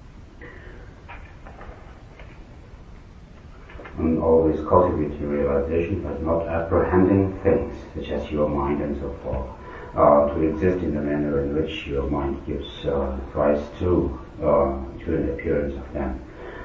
and always cultivating realization, but not apprehending things, such as your mind and so forth, uh, to exist in the manner in which your mind gives uh, rise to, uh, to an appearance of them.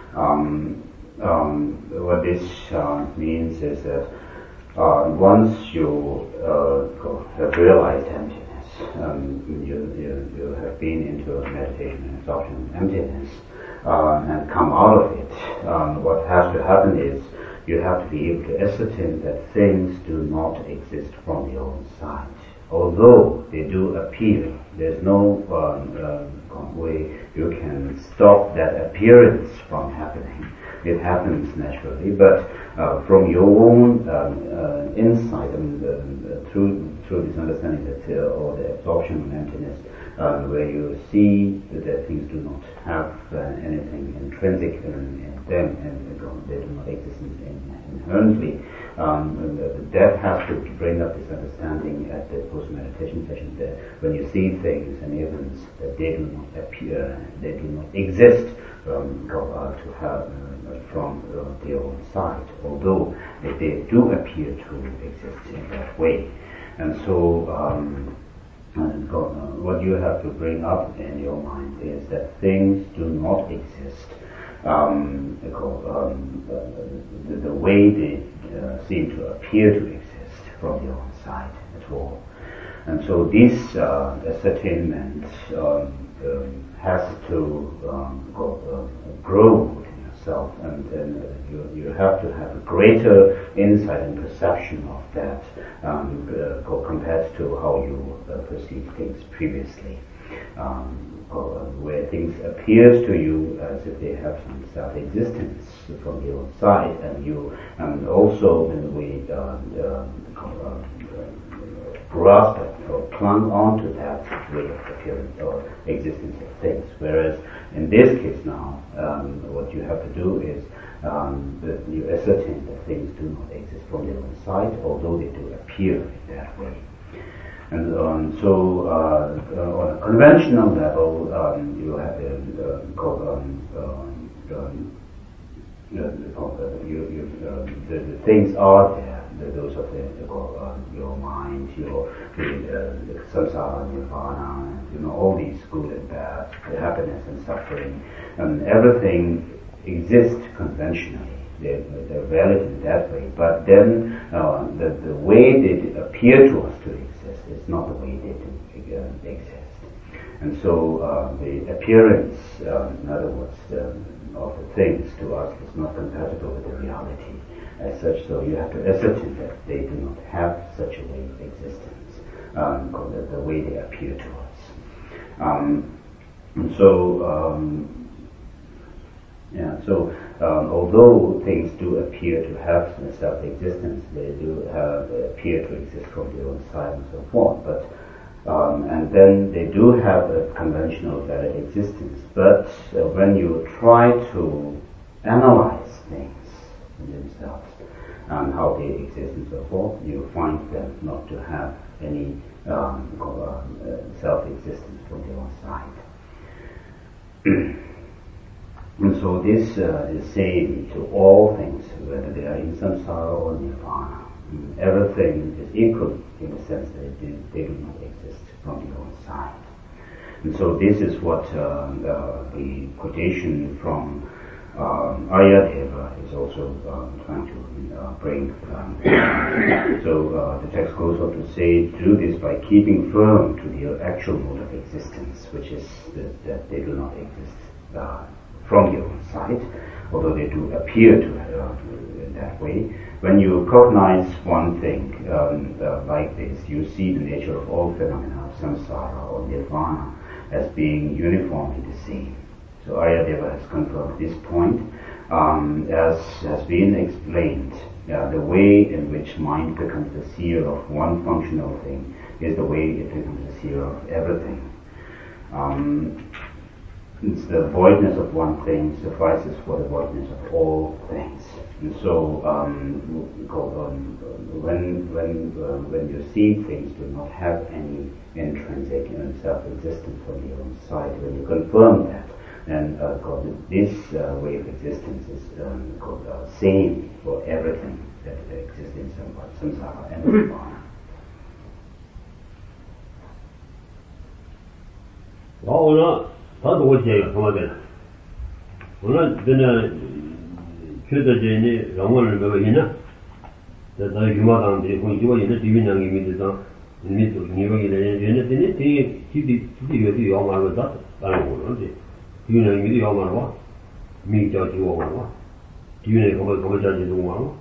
Um, um, what this uh, means is that Uh, once you uh, have realized emptiness, um, you, you, you have been into meditation and absorption of emptiness, uh, and come out of it, um, what has to happen is you have to be able to ascertain that things do not exist from your own side. Although they do appear, there's no um, uh, way you can stop that appearance from happening. It happens naturally, but uh, from your own um, uh, insight and uh, through through this understanding that uh, or the absorption of emptiness, uh, where you see that things do not have uh, anything intrinsic in, in them and they do not exist in, in, inherently, um, that has to bring up this understanding at the post-meditation session that when you see things and events that they do not appear, they do not exist um, go, uh, to have uh, from uh, their own side, although they, they do appear to exist in that way. And so um, and go, uh, what you have to bring up in your mind is that things do not exist um, go, um, uh, the, the way they uh, seem to appear to exist from your own side at all. And so this uh, ascertainment um, um, has to um, go, uh, grow within yourself, and then uh, you, you have to have a greater insight and perception of that um, uh, compared to how you uh, perceive things previously. Um, where things appears to you as if they have some self-existence from your side, and you, and also when we uh, uh, uh, grasp or clung onto that way of appearance or existence of things. Whereas in this case now, um, what you have to do is um, that you ascertain that things do not exist from their own side, although they do appear in that way. And um, so, uh, uh, on a conventional level, um, you have uh, called um, um, um, uh, you, you, uh, the, the things are there. The, those of the, the uh, your mind, your the, uh, the samsara, nirvana, you know, all these good and bad, the happiness and suffering, and everything exists conventionally. They're, they're valid in that way. But then uh, the, the way they appear to us to exist is not the way they do uh, exist. And so uh, the appearance, um, in other words, um, of the things to us is not compatible with the reality as such. So you have to ascertain that they do not have such a way of existence, um, the, the way they appear to us. Um, and so, um, yeah, so um, although things do appear to have self-existence, they do have, they appear to exist from their own side and so forth, but um, and then they do have a conventional valid existence. But uh, when you try to analyze things in themselves and how they exist and so forth, you find them not to have any um, uh, self-existence from their own side. And so this uh, is same to all things, whether they are in samsara or nirvana. Mm, everything is equal in the sense that they, they do not exist from their own side. And so this is what uh, uh, the quotation from um, Aryadeva is also um, trying to uh, bring. Um, so uh, the text goes on to say, do this by keeping firm to their actual mode of existence, which is that, that they do not exist Uh, from your own side, although they do appear to uh, in that way. When you cognize one thing um, uh, like this, you see the nature of all phenomena of samsara or nirvana as being uniformly the same. So Aryadeva has confirmed this point. Um, as has been explained, uh, the way in which mind becomes the seer of one functional thing is the way it becomes the seer of everything. Um, It's the voidness of one thing suffices for the voidness of all things. And so, um, um, when when uh, when you see things do not have any intrinsic and self-existence from your own side, when you confirm that, then uh, this uh, way of existence is um, called uh, same for everything that exists in samsara and nirvana. Well, 다도 어제가 그만되나. 오늘 저는 교도전에 영어를 배우이나. 저 유마당들이 그 이거는 디비낭이 믿어서 믿도 니버기 되는 데는 되게 기디 기디 여기 영어로 다 다른 거는데. 디비낭이 믿어 영어로 미저 지워고. 디비낭이 그거 그거 자지 동하고.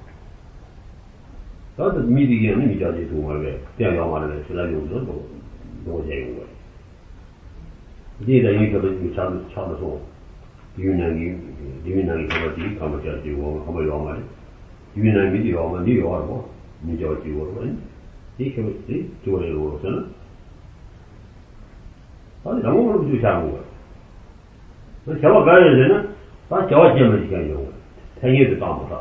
다들 미디게는 미자지 동하고. 대야 영어를 쓰라고 도 도저히 거. 이제 이게 그 차도 차도 유난히 유난히 그거지 감자지고 한번 영어를 유난히 미디 영어만 니 영어로 미저 지고로 이게 뭐지 조례로서는 아니 영어로 주시하는 거야. 그 저와 가야 되나? 다 저와 지면 시간이요. 생일도 따보다.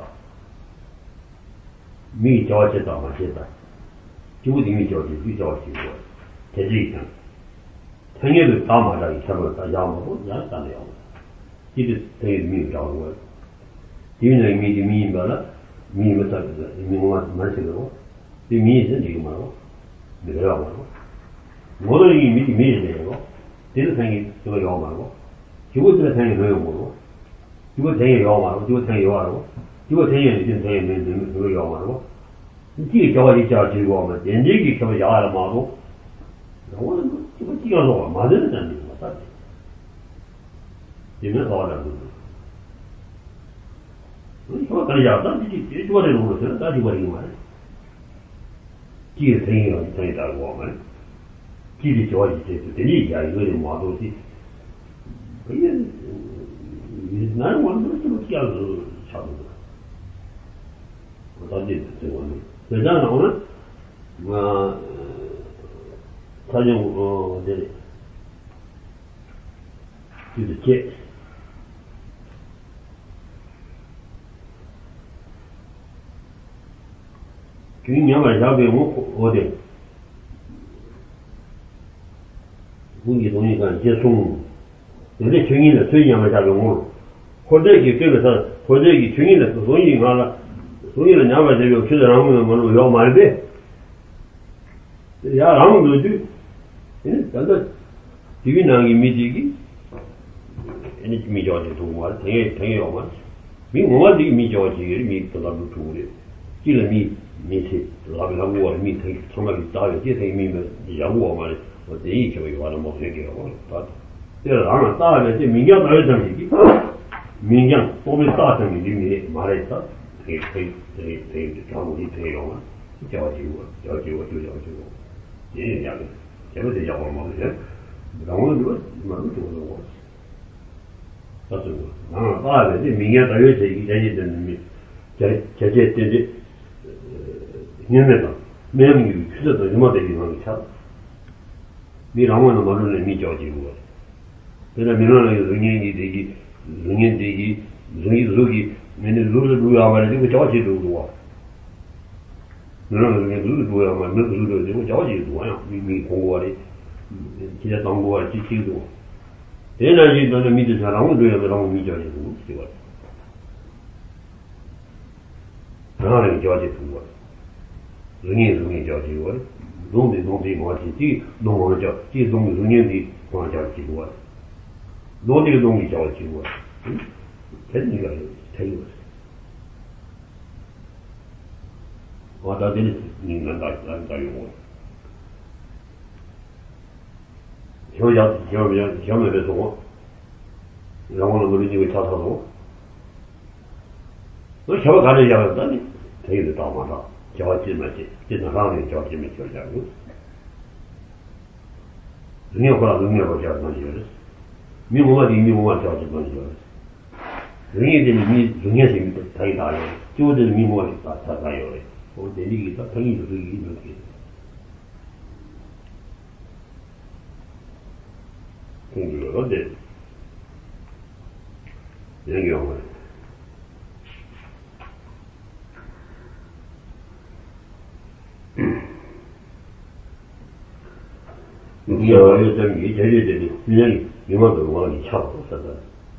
미 저와 제 따마 제다. 주디 미 저지 미 저지 거. 대지 생애도 다 맞아 이 처벌 다 양하고 양산해요. 이게 되게 미묘하고 이민의 미디 미인바라 미미부터 미모만 말씀으로 이 미는 지금 말고 내가 말고 모든 이 미디 미인이고 되는 생이 저거 영 말고 이것들 생이 왜 영고 이거 생이 영 말고 이거 생이 영하고 이거 생이 이제 생이 는 그거 영 말고 이게 저거 있자 지고 하면 연예기 저거 야라 말고 오늘 이거 찍어서 맞는 안 되는 거 같아. 이면 나와라. 이거 가려다 이제 이거를 놓고서 다시 버리는 거야. 뒤에 생이가 있다고 하면 길이 좋아지지 되니 야 이거를 모아도지. 그냥 나는 완전 좀 끼어서 차고. 어디 되는 그러잖아 오늘 뭐 사정 어 이제 이제 균형을 잡으면 어디 군기 동의가 제송 근데 균형을 균형을 잡으면 호적이 그래서 호적이 균형을 동의가 동의를 냐면 되고 그러면 뭐로 요 말be 야 아무도 돼 예 단다 디비나기 미지기 이 미저지 도말 되게 되게 오만 미 뭐지 미저지 미 또다도 두래 지금 미 미세 라벨하고 미 되게 정말 다르게 되게 미면 야고 말 어디 이 저기 와는 뭐 얘기하고 다 내가 아마 따라면 이제 민경 나를 얘기 민경 보면 따라면 미 말했다 되게 되게 되게 자고이 되요 저지고 저지고 저지고 예 야 제가 되게 하고 말이야 나오는 거 말도 좋은 거 맞죠 아 따라면 이제 민경 나를 얘기 되게 되는 미 제, 제제 때 년에다 매형이 그래도 얼마 되는 거 참. 미랑원은 말로는 미져지고. 그러나 민원의 능력이 되기, 능력 되기, 능력이 되기, 맨날 루를 루야 말이고 저지도 와. 민원의 능력이 루를 루야 말, 몇 루를 되고 저지도 와요. 미 공부하리, 기자 당부할 지키도. 에너지 너는 믿을 사람은 루야 말하고 미져지고 지고. 나는 저지도 와. 능력이 능력이 저지고. 농대 농대 뭐지? 농어죠. 이 농 능력이 뭐지고. 농대 농이 저지고. 괜히가 되고. 와다들 님은 나한테요. 저야 저야 저면에서 영어는 우리집에 찾아서 너 저거 가는 자였다니 되게 다 많아. 저지 맞지. 진짜 하는 저지 미쳐자고. 능력과 능력을 잡는 미국과 미국과 저지 맞죠. 능력이 미 능력이 다이 다요. 저들 미국과 다 다요. 어 대리기 다 당이 저기 이렇게. 근데 이런 경우는 이게 저기 제리들이 그냥 이만도 왕이 차고 있었다.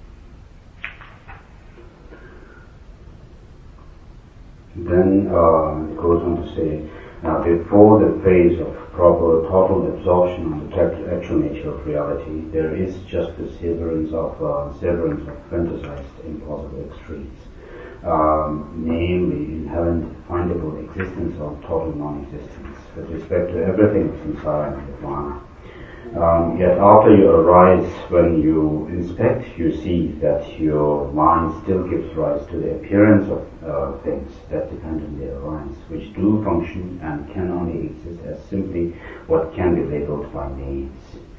Then uh, it goes on to say, uh, before the phase of proper total absorption of the actual nature of reality, there is just the severance of uh, severance of fantasized impossible extremes, um, namely inherent findable existence of total non-existence with respect to everything of samsara and nirvana. Um, yet after you arise, when you inspect, you see that your mind still gives rise to the appearance of uh, things that depend on their rise, which do function and can only exist as simply what can be labeled by names.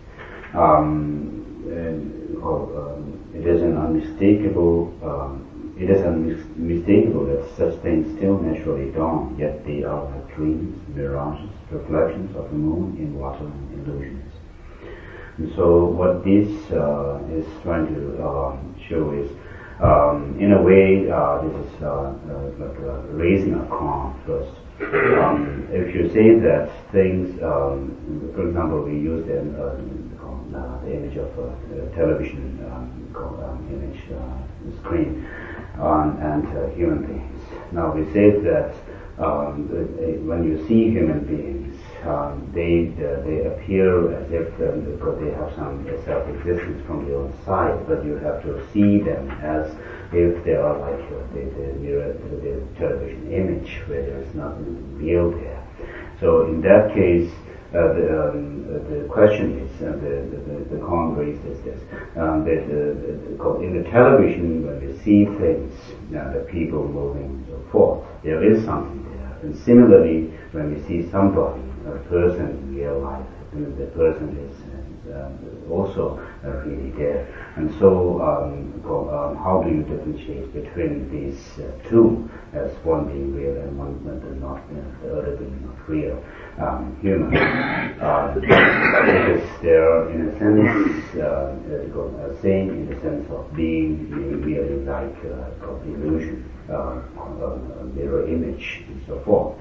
Um, and, oh, um, it is an unmistakable, um, it is unmistakable that such things still naturally dawn, yet they are like dreams, mirages, reflections of the moon in water and illusions. And so what this uh, is trying to uh, show is, um, in a way, uh, this is uh, uh, like uh, raising a calm first. Um, if you say that things, um, for example, we use the, uh, uh, the image of uh, television um, called, um, image uh, screen um, and uh, human beings. Now we say that um, when you see human beings, Um, they uh, they appear as if um, because they have some self-existence from your side, but you have to see them as if they are like uh, the, the mirror, the television image where there is nothing real there. So in that case, uh, the, um, the question is, uh, the, the, the Kong raised is this, um, that uh, in the television when we see things, uh, the people moving and so forth, there is something there. And similarly, when we see somebody, a person in real life, the person is uh, also uh, really there. And so, um, um, how do you differentiate between these uh, two, as one being real and one not, uh, the other being not real, um, human? Uh, because they're, in a sense, uh, uh, same in the sense of being really like uh, illusion, uh, a mirror image, and so forth.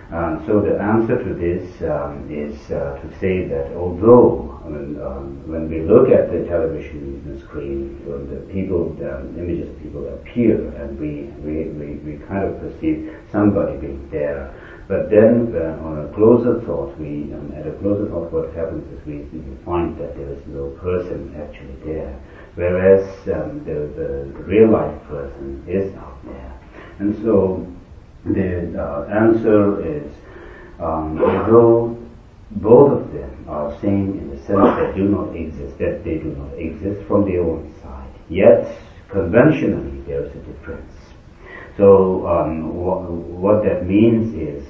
Um, so the answer to this um, is uh, to say that although I mean, um, when we look at the television screen, when the people, the images of people appear, and we, we, we, we kind of perceive somebody being there. But then, uh, on a closer thought, we um, at a closer thought, what happens is we, we find that there is no person actually there, whereas um, the, the real life person is out there. And so the uh, answer is, um, although both of them are same in the sense that do not exist, that they do not exist from their own side, yet conventionally there is a difference. So um, wh- what that means is,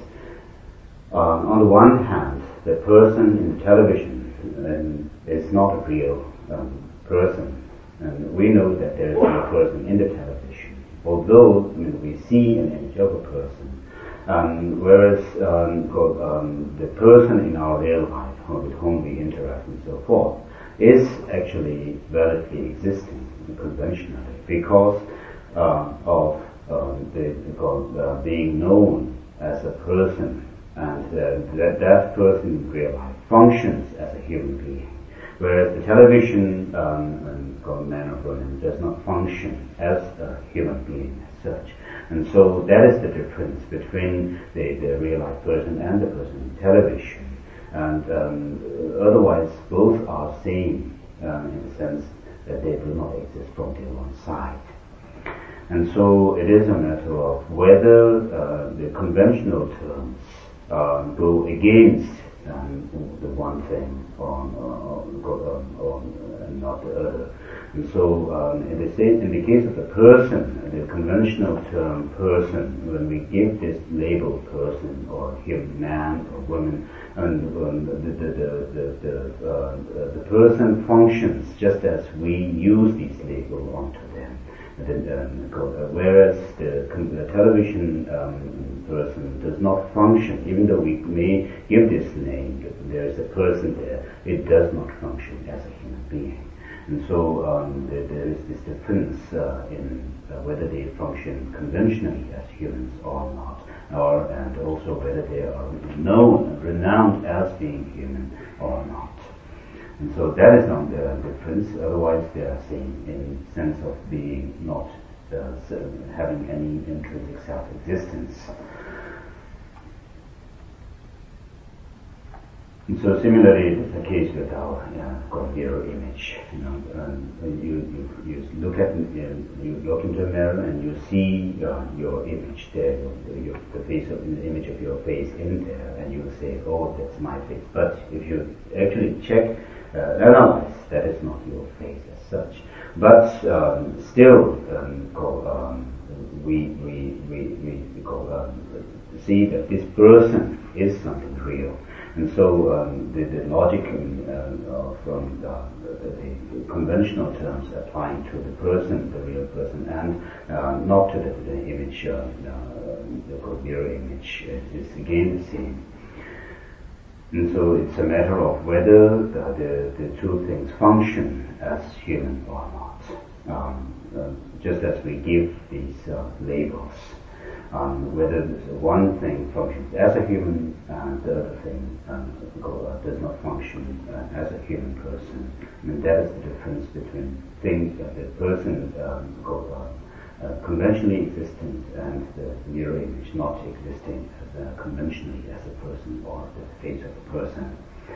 um, on the one hand, the person in the television um, is not a real um, person, and we know that there is no person in the television, although I mean, we see an image of a person. Um, whereas um, um, the person in our real life, with whom we interact and so forth, is actually validly existing conventionally because uh, of um, the, uh, being known as a person, and uh, that that person in real life functions as a human being, whereas the television um, and called man or woman does not function as a human being as such. And so that is the difference between the, the real life person and the person in television. And um, otherwise, both are same um, in the sense that they do not exist from their own side. And so it is a matter of whether uh, the conventional terms uh, go against um, the one thing or, or, or, or not the other. And so, um, in, the same, in the case of the person, the conventional term person, when we give this label person or human man or woman, and um, the, the, the, the, uh, the person functions just as we use these labels onto them. The, um, whereas the, the television um, person does not function, even though we may give this name, there is a person there, it does not function as a human being. And so um, there, there is this difference uh, in uh, whether they function conventionally as humans or not, or and also whether they are known and renowned as being human or not. And so that is not the difference. Otherwise, they are same in sense of being not uh, having any intrinsic self-existence. And so similarly, it is the case with our uh, mirror image. You know, um, you, you you look at you, you look into a mirror and you see uh, your image there, your, your, the face of the image of your face in there, and you say, "Oh, that's my face." But if you actually check, uh, analyze, that is not your face as such. But um, still, um, call, um, we we we we call, um, see that this person is something real. And so um, the, the logic um, uh, from the, the, the conventional terms applying to the person, the real person, and uh, not to the, the image, uh, uh, the mirror image, is again the same. And so it's a matter of whether the, the, the two things function as human or not. Um, uh, just as we give these uh, labels. Um, whether one thing functions as a human and the other thing um, does not function uh, as a human person. I mean, that is the difference between things that the person um, called, uh, uh, conventionally existent and the mirror image not existing as, uh, conventionally as a person or the face of a person.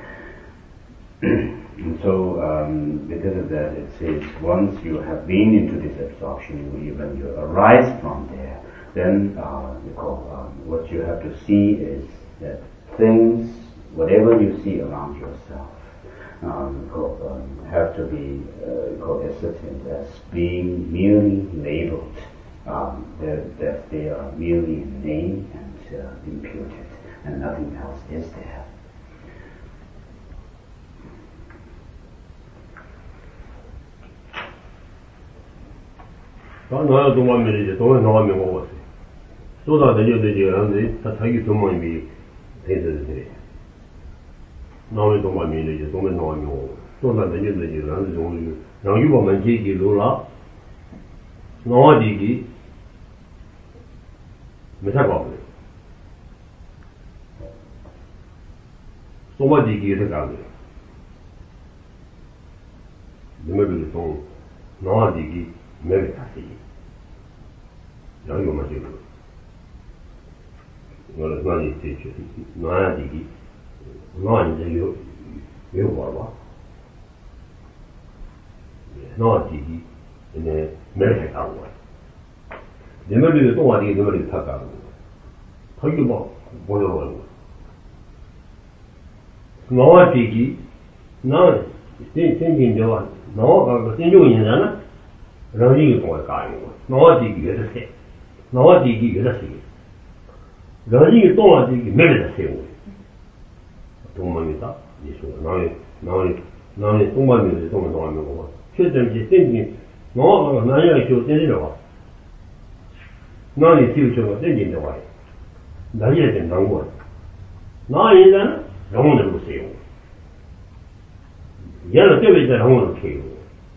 And so, um, because of that, it says once you have been into this absorption, you, when you arise from there, then uh, you call, um, what you have to see is that things, whatever you see around yourself, um, call, um, have to be uh, called ascertained as being merely labeled, um, that, that they are merely a name and uh, imputed, and nothing else is there. 나야 동안면이지 동안 동안면 먹었어. 쏟아 내려내지 않는데 다 자기 동안이 되는데. 나는 동안면이지 동안 동안면 쏟아 내려내지 않는데 좀 양유 보면 제기 로라. 나와디기 메타 봐. 똥바지기 이렇게 가고 너네들이 똥 나와지기 매일 다시 여기 오면 지금 이거는 많이 되죠 나와지기 나와지기 요 요 봐봐 나와지기 이제 매일 가고 너네들이 똥바지기 너네들이 다 가고 거기 뭐 뭐라고 하는 거야 나와지기 나 생긴저와 나와가 생존이잖아. 러닝이 동안 가는 거. 나와지기 이렇게. 나와지기 이렇게. 러닝이 동안지기 매를 세우고. 동만이다. 이소 나의 나의 나의 동만이 동만 동안 거. 최전지 생긴 나와가 나야 저 되는 거. 나의 지우저가 생긴 거. 나이에 된 거. 나이는 영혼을 세우고. 얘는 때문에 영혼을 키우고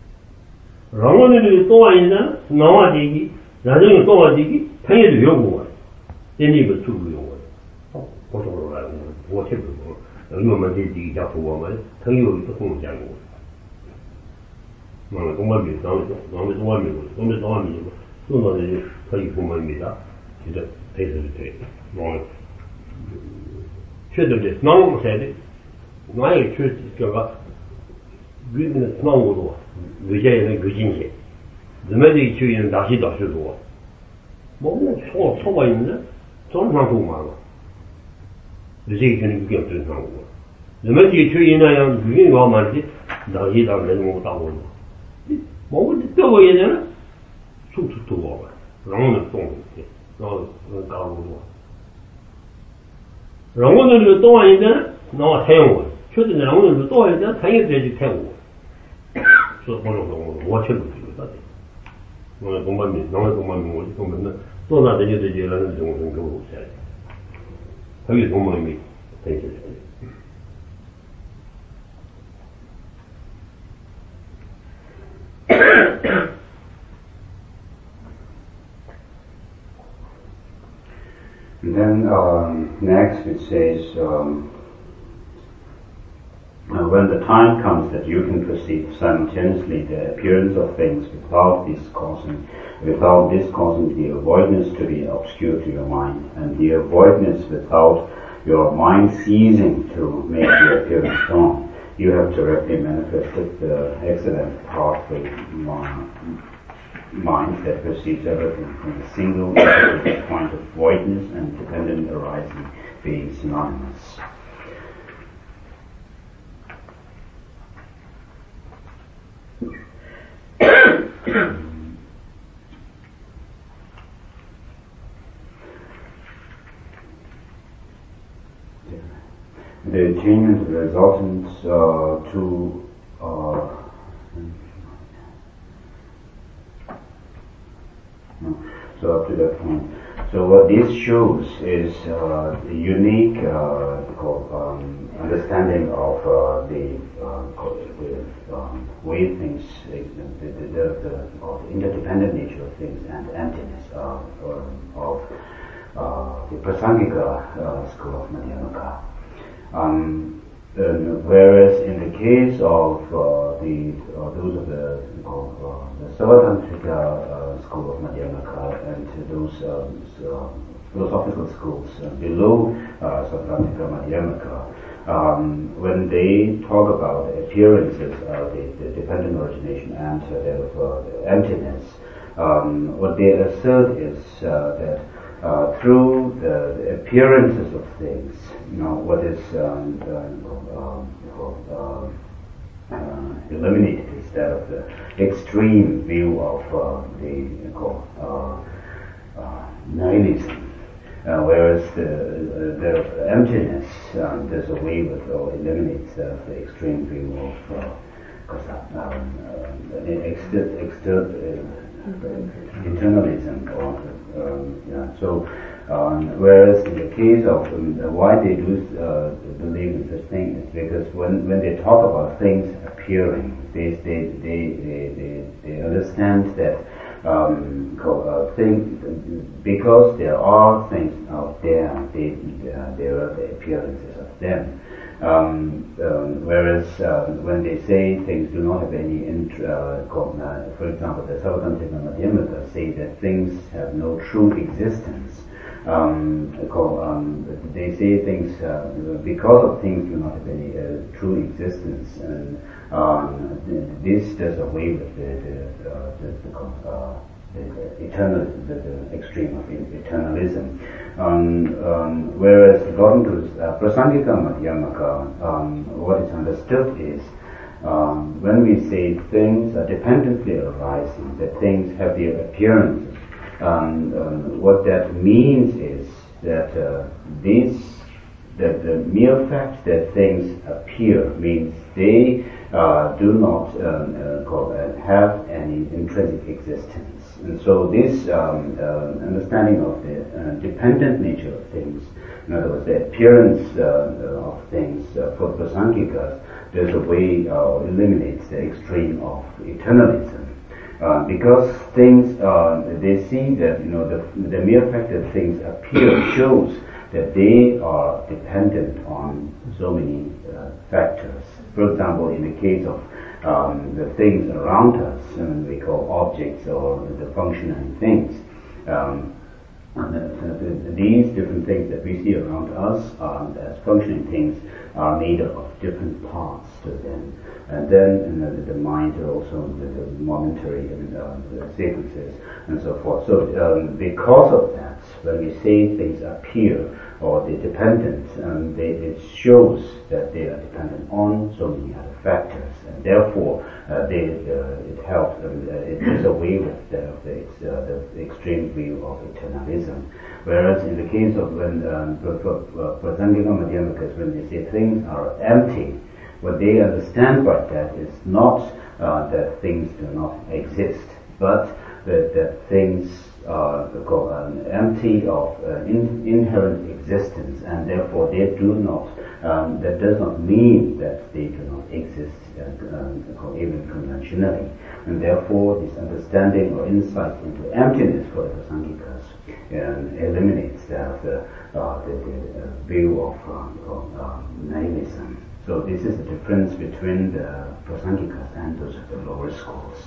영혼을 또 아니잖아 나와지기 나중에 또 와지기 당연히 요구가 얘네가 주고 요구가 보통으로 가는 거 뭐 책을 뭐 여기만 되지 자꾸 보면 당연히 또 공부하는 거 뭐 동반비 나오죠 나오면 동반비고 너무 동반비고 또는 거의 동반비다 진짜 대세를 돼 뭐 최대로 나오면 해야 돼 나의 최저가 위는 나오고 위제는 위진시 너네들이 주의는 다시 다시도 뭐 초 초가 있는데 전상도 많아 위제이 주는 게 어떤 상황이고 너네들이 주의는 위인 거 말이지 다시 다 내는 거 따고 뭐 또 얘기잖아 툭툭 와 랑은 똥 이렇게 너 가고 랑은 또 아닌데 너 태용 최근에 랑은 또 아닌데 당연히 되지 태우고 저 보는 거 뭐처럼 그러다. 뭐 동반미, 너무 동반미 뭐지? 동반은 또 나중에 되지라는 정도는 그거 없어요. 거기 동반미 되게 And then um, next it says, um, uh, when the time comes that you can perceive simultaneously the appearance of things without this causing, without this causing the avoidance to be obscure to your mind, and the avoidance without your mind ceasing to make the appearance known, you have directly manifested the excellent powerful mind that perceives everything from a single point of voidness and dependent arising being synonymous. The genuine resultant uh, to uh, so up to that point. So what this shows is uh, the unique uh, called, um, understanding of uh, the, uh, the um, way things, the, the, the, the of interdependent nature of things and emptiness of, of uh, the Prasangika uh, school of Madhyamaka. Um, uh, whereas in the case of uh, the uh, those of the of, uh, the Sarvatantrika uh, school of Madhyamaka and those um, so philosophical schools uh, below uh, Sarvatantrika Madhyamaka, um, when they talk about appearances, uh, the, the dependent origination and uh, the, uh, the emptiness, um, what they assert is uh, that Uh, through the, the appearances of things, you know, what is um, uh, uh, uh, eliminated is that of the extreme view of uh, the uh, uh, nihilism, uh, whereas the, uh, that of emptiness um, does away with or eliminates uh, the extreme view of uh, um, uh, exter exter uh, internalism or Um, yeah, so, um, whereas in the case of um, why they do uh, believe in such things is because when, when they talk about things appearing, they they they they, they, they understand that um, uh, things, because there are things out there, they, uh, there are the appearances of them. Um, um, whereas um, when they say things do not have any, int- uh, called, uh, for example, the Sarvatantika Madhyamaka say that things have no true existence. Um, called, um, they say things uh, because of things do not have any uh, true existence, and um, this does away with the the, uh, the, the, uh, the, the eternal, the, the extreme of eternalism. Um, um, whereas according to uh, Prasangika Madhyamaka, um, what is understood is um, when we say things are dependently arising, that things have the appearance. Um, um, what that means is that uh, this, that the mere fact that things appear means they uh, do not um, uh, call, uh, have any intrinsic existence. And so this um, uh, understanding of the uh, dependent nature of things, in other words, the appearance uh, of things uh, for Prasangikas, there's a way uh, eliminates the extreme of eternalism. Uh, because things, uh, they see that, you know, the, the mere fact that things appear shows that they are dependent on so many uh, factors. For example, in the case of um, the things around us, and we call objects or the functioning things, um, these different things that we see around us um, as functioning things are made up of different parts to them. And then you know, the, the mind also the, the momentary uh, the sequences and so forth. So um, because of that, when we say things appear or they're dependent, um, they, it shows that they are dependent on so many other factors, and therefore uh, they, uh, it helps. Um, uh, it does away with the, the, uh, the extreme view of eternalism. Whereas in the case of when um, Prasangika Madhyamakas, when they say things are empty, what they understand by that is not uh, that things do not exist, but that, that things are uh, empty of uh, in, inherent existence, and therefore they do not. Um, that does not mean that they do not exist, uh, um, even conventionally, and therefore this understanding or insight into emptiness for the Prasangikas um, eliminates that uh, uh, the, the uh, view of, uh, of uh, nihilism. So this is the difference between the Prasangikas and those of the lower schools.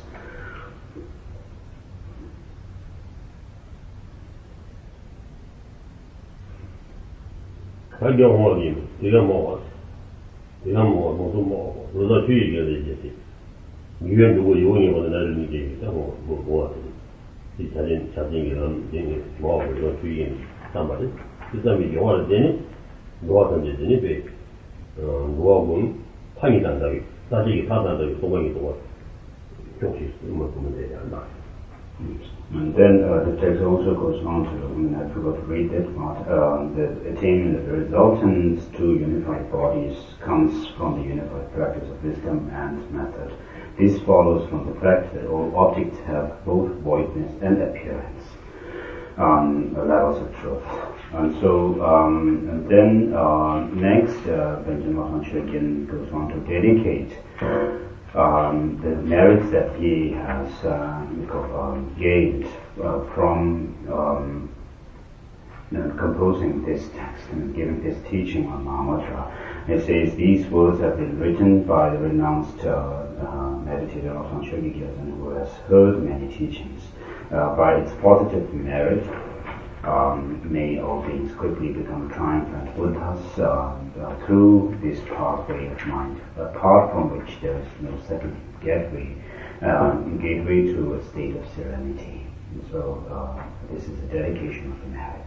발견하기 내가 먹었어. 내가 먹어, 너도 먹어. 너도 주의해야 되지. 유엔 두고 요원이거든 나를 이제 뭐 뭐 뭐. 이 자진 자진이란 얘기 뭐 그거 주의해. 담아지. 그 사람이 영화를 되니 노아 던지더니 배 어, 노아군 판이 단다기 사실이 사단다기 소망이 동안 혹시 이만큼은 되지 않나. And then uh, the text also goes on to, I mean, I forgot to read that part, uh, the attainment, the resultant to unified bodies comes from the unified practice of wisdom and method. This follows from the fact that all objects have both voidness and appearance, um, levels of truth. And so, um, and then uh, next, uh, Benjamin Mahan Shogyen goes on to dedicate Um, the merits that he has uh, um, gained uh, from um, you know, composing this text and giving this teaching on Mahamudra. He says these words have been written by the renounced uh, uh, meditator of Shogyen Gyaltsen, who has heard many teachings. Uh, by its positive merit, Um, may all beings quickly become triumphant Buddhas uh, uh, through this pathway of mind, apart from which there is no second gateway, uh, gateway to a state of serenity. And so uh, this is a dedication of the merit.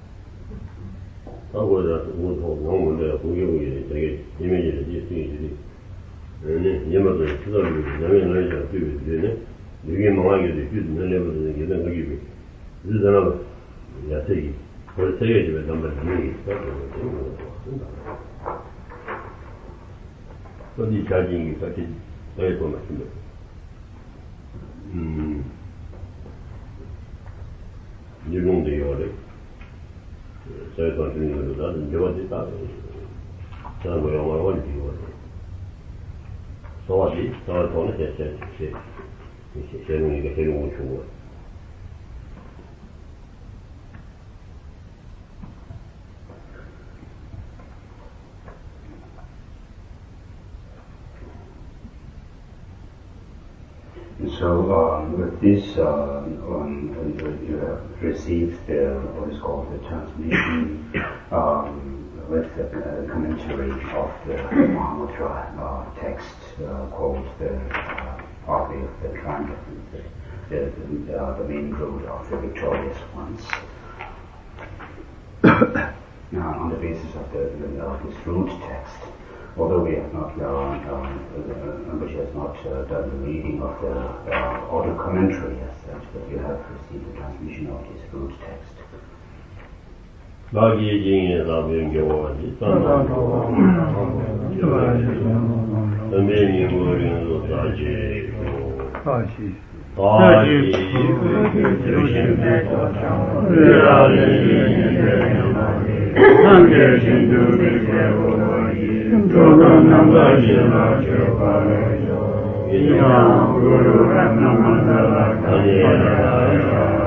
야채기 그 세계 집에 담을 담는 게 어디 자진이 같이 될 것 같은데 음 일용도 요래 저희가 주는 거다 저거지 다 저거 영어 원리 이거 소화지 저 돈을 제제 제 제공이가 해놓은 거 주고 so um, with this, uh, um, you have received the what is called the transmission um, with the uh, commentary of the Mahamudra uh, text uh, called the uh, Pathway of the Triumphant, the, the, uh, the main road of the victorious ones. Now, on the basis of the, the of this root text, although we have not, uh, um, uh, which has not uh, done the reading of the uh, auto commentary as such, but you have received the transmission of this root text. Guru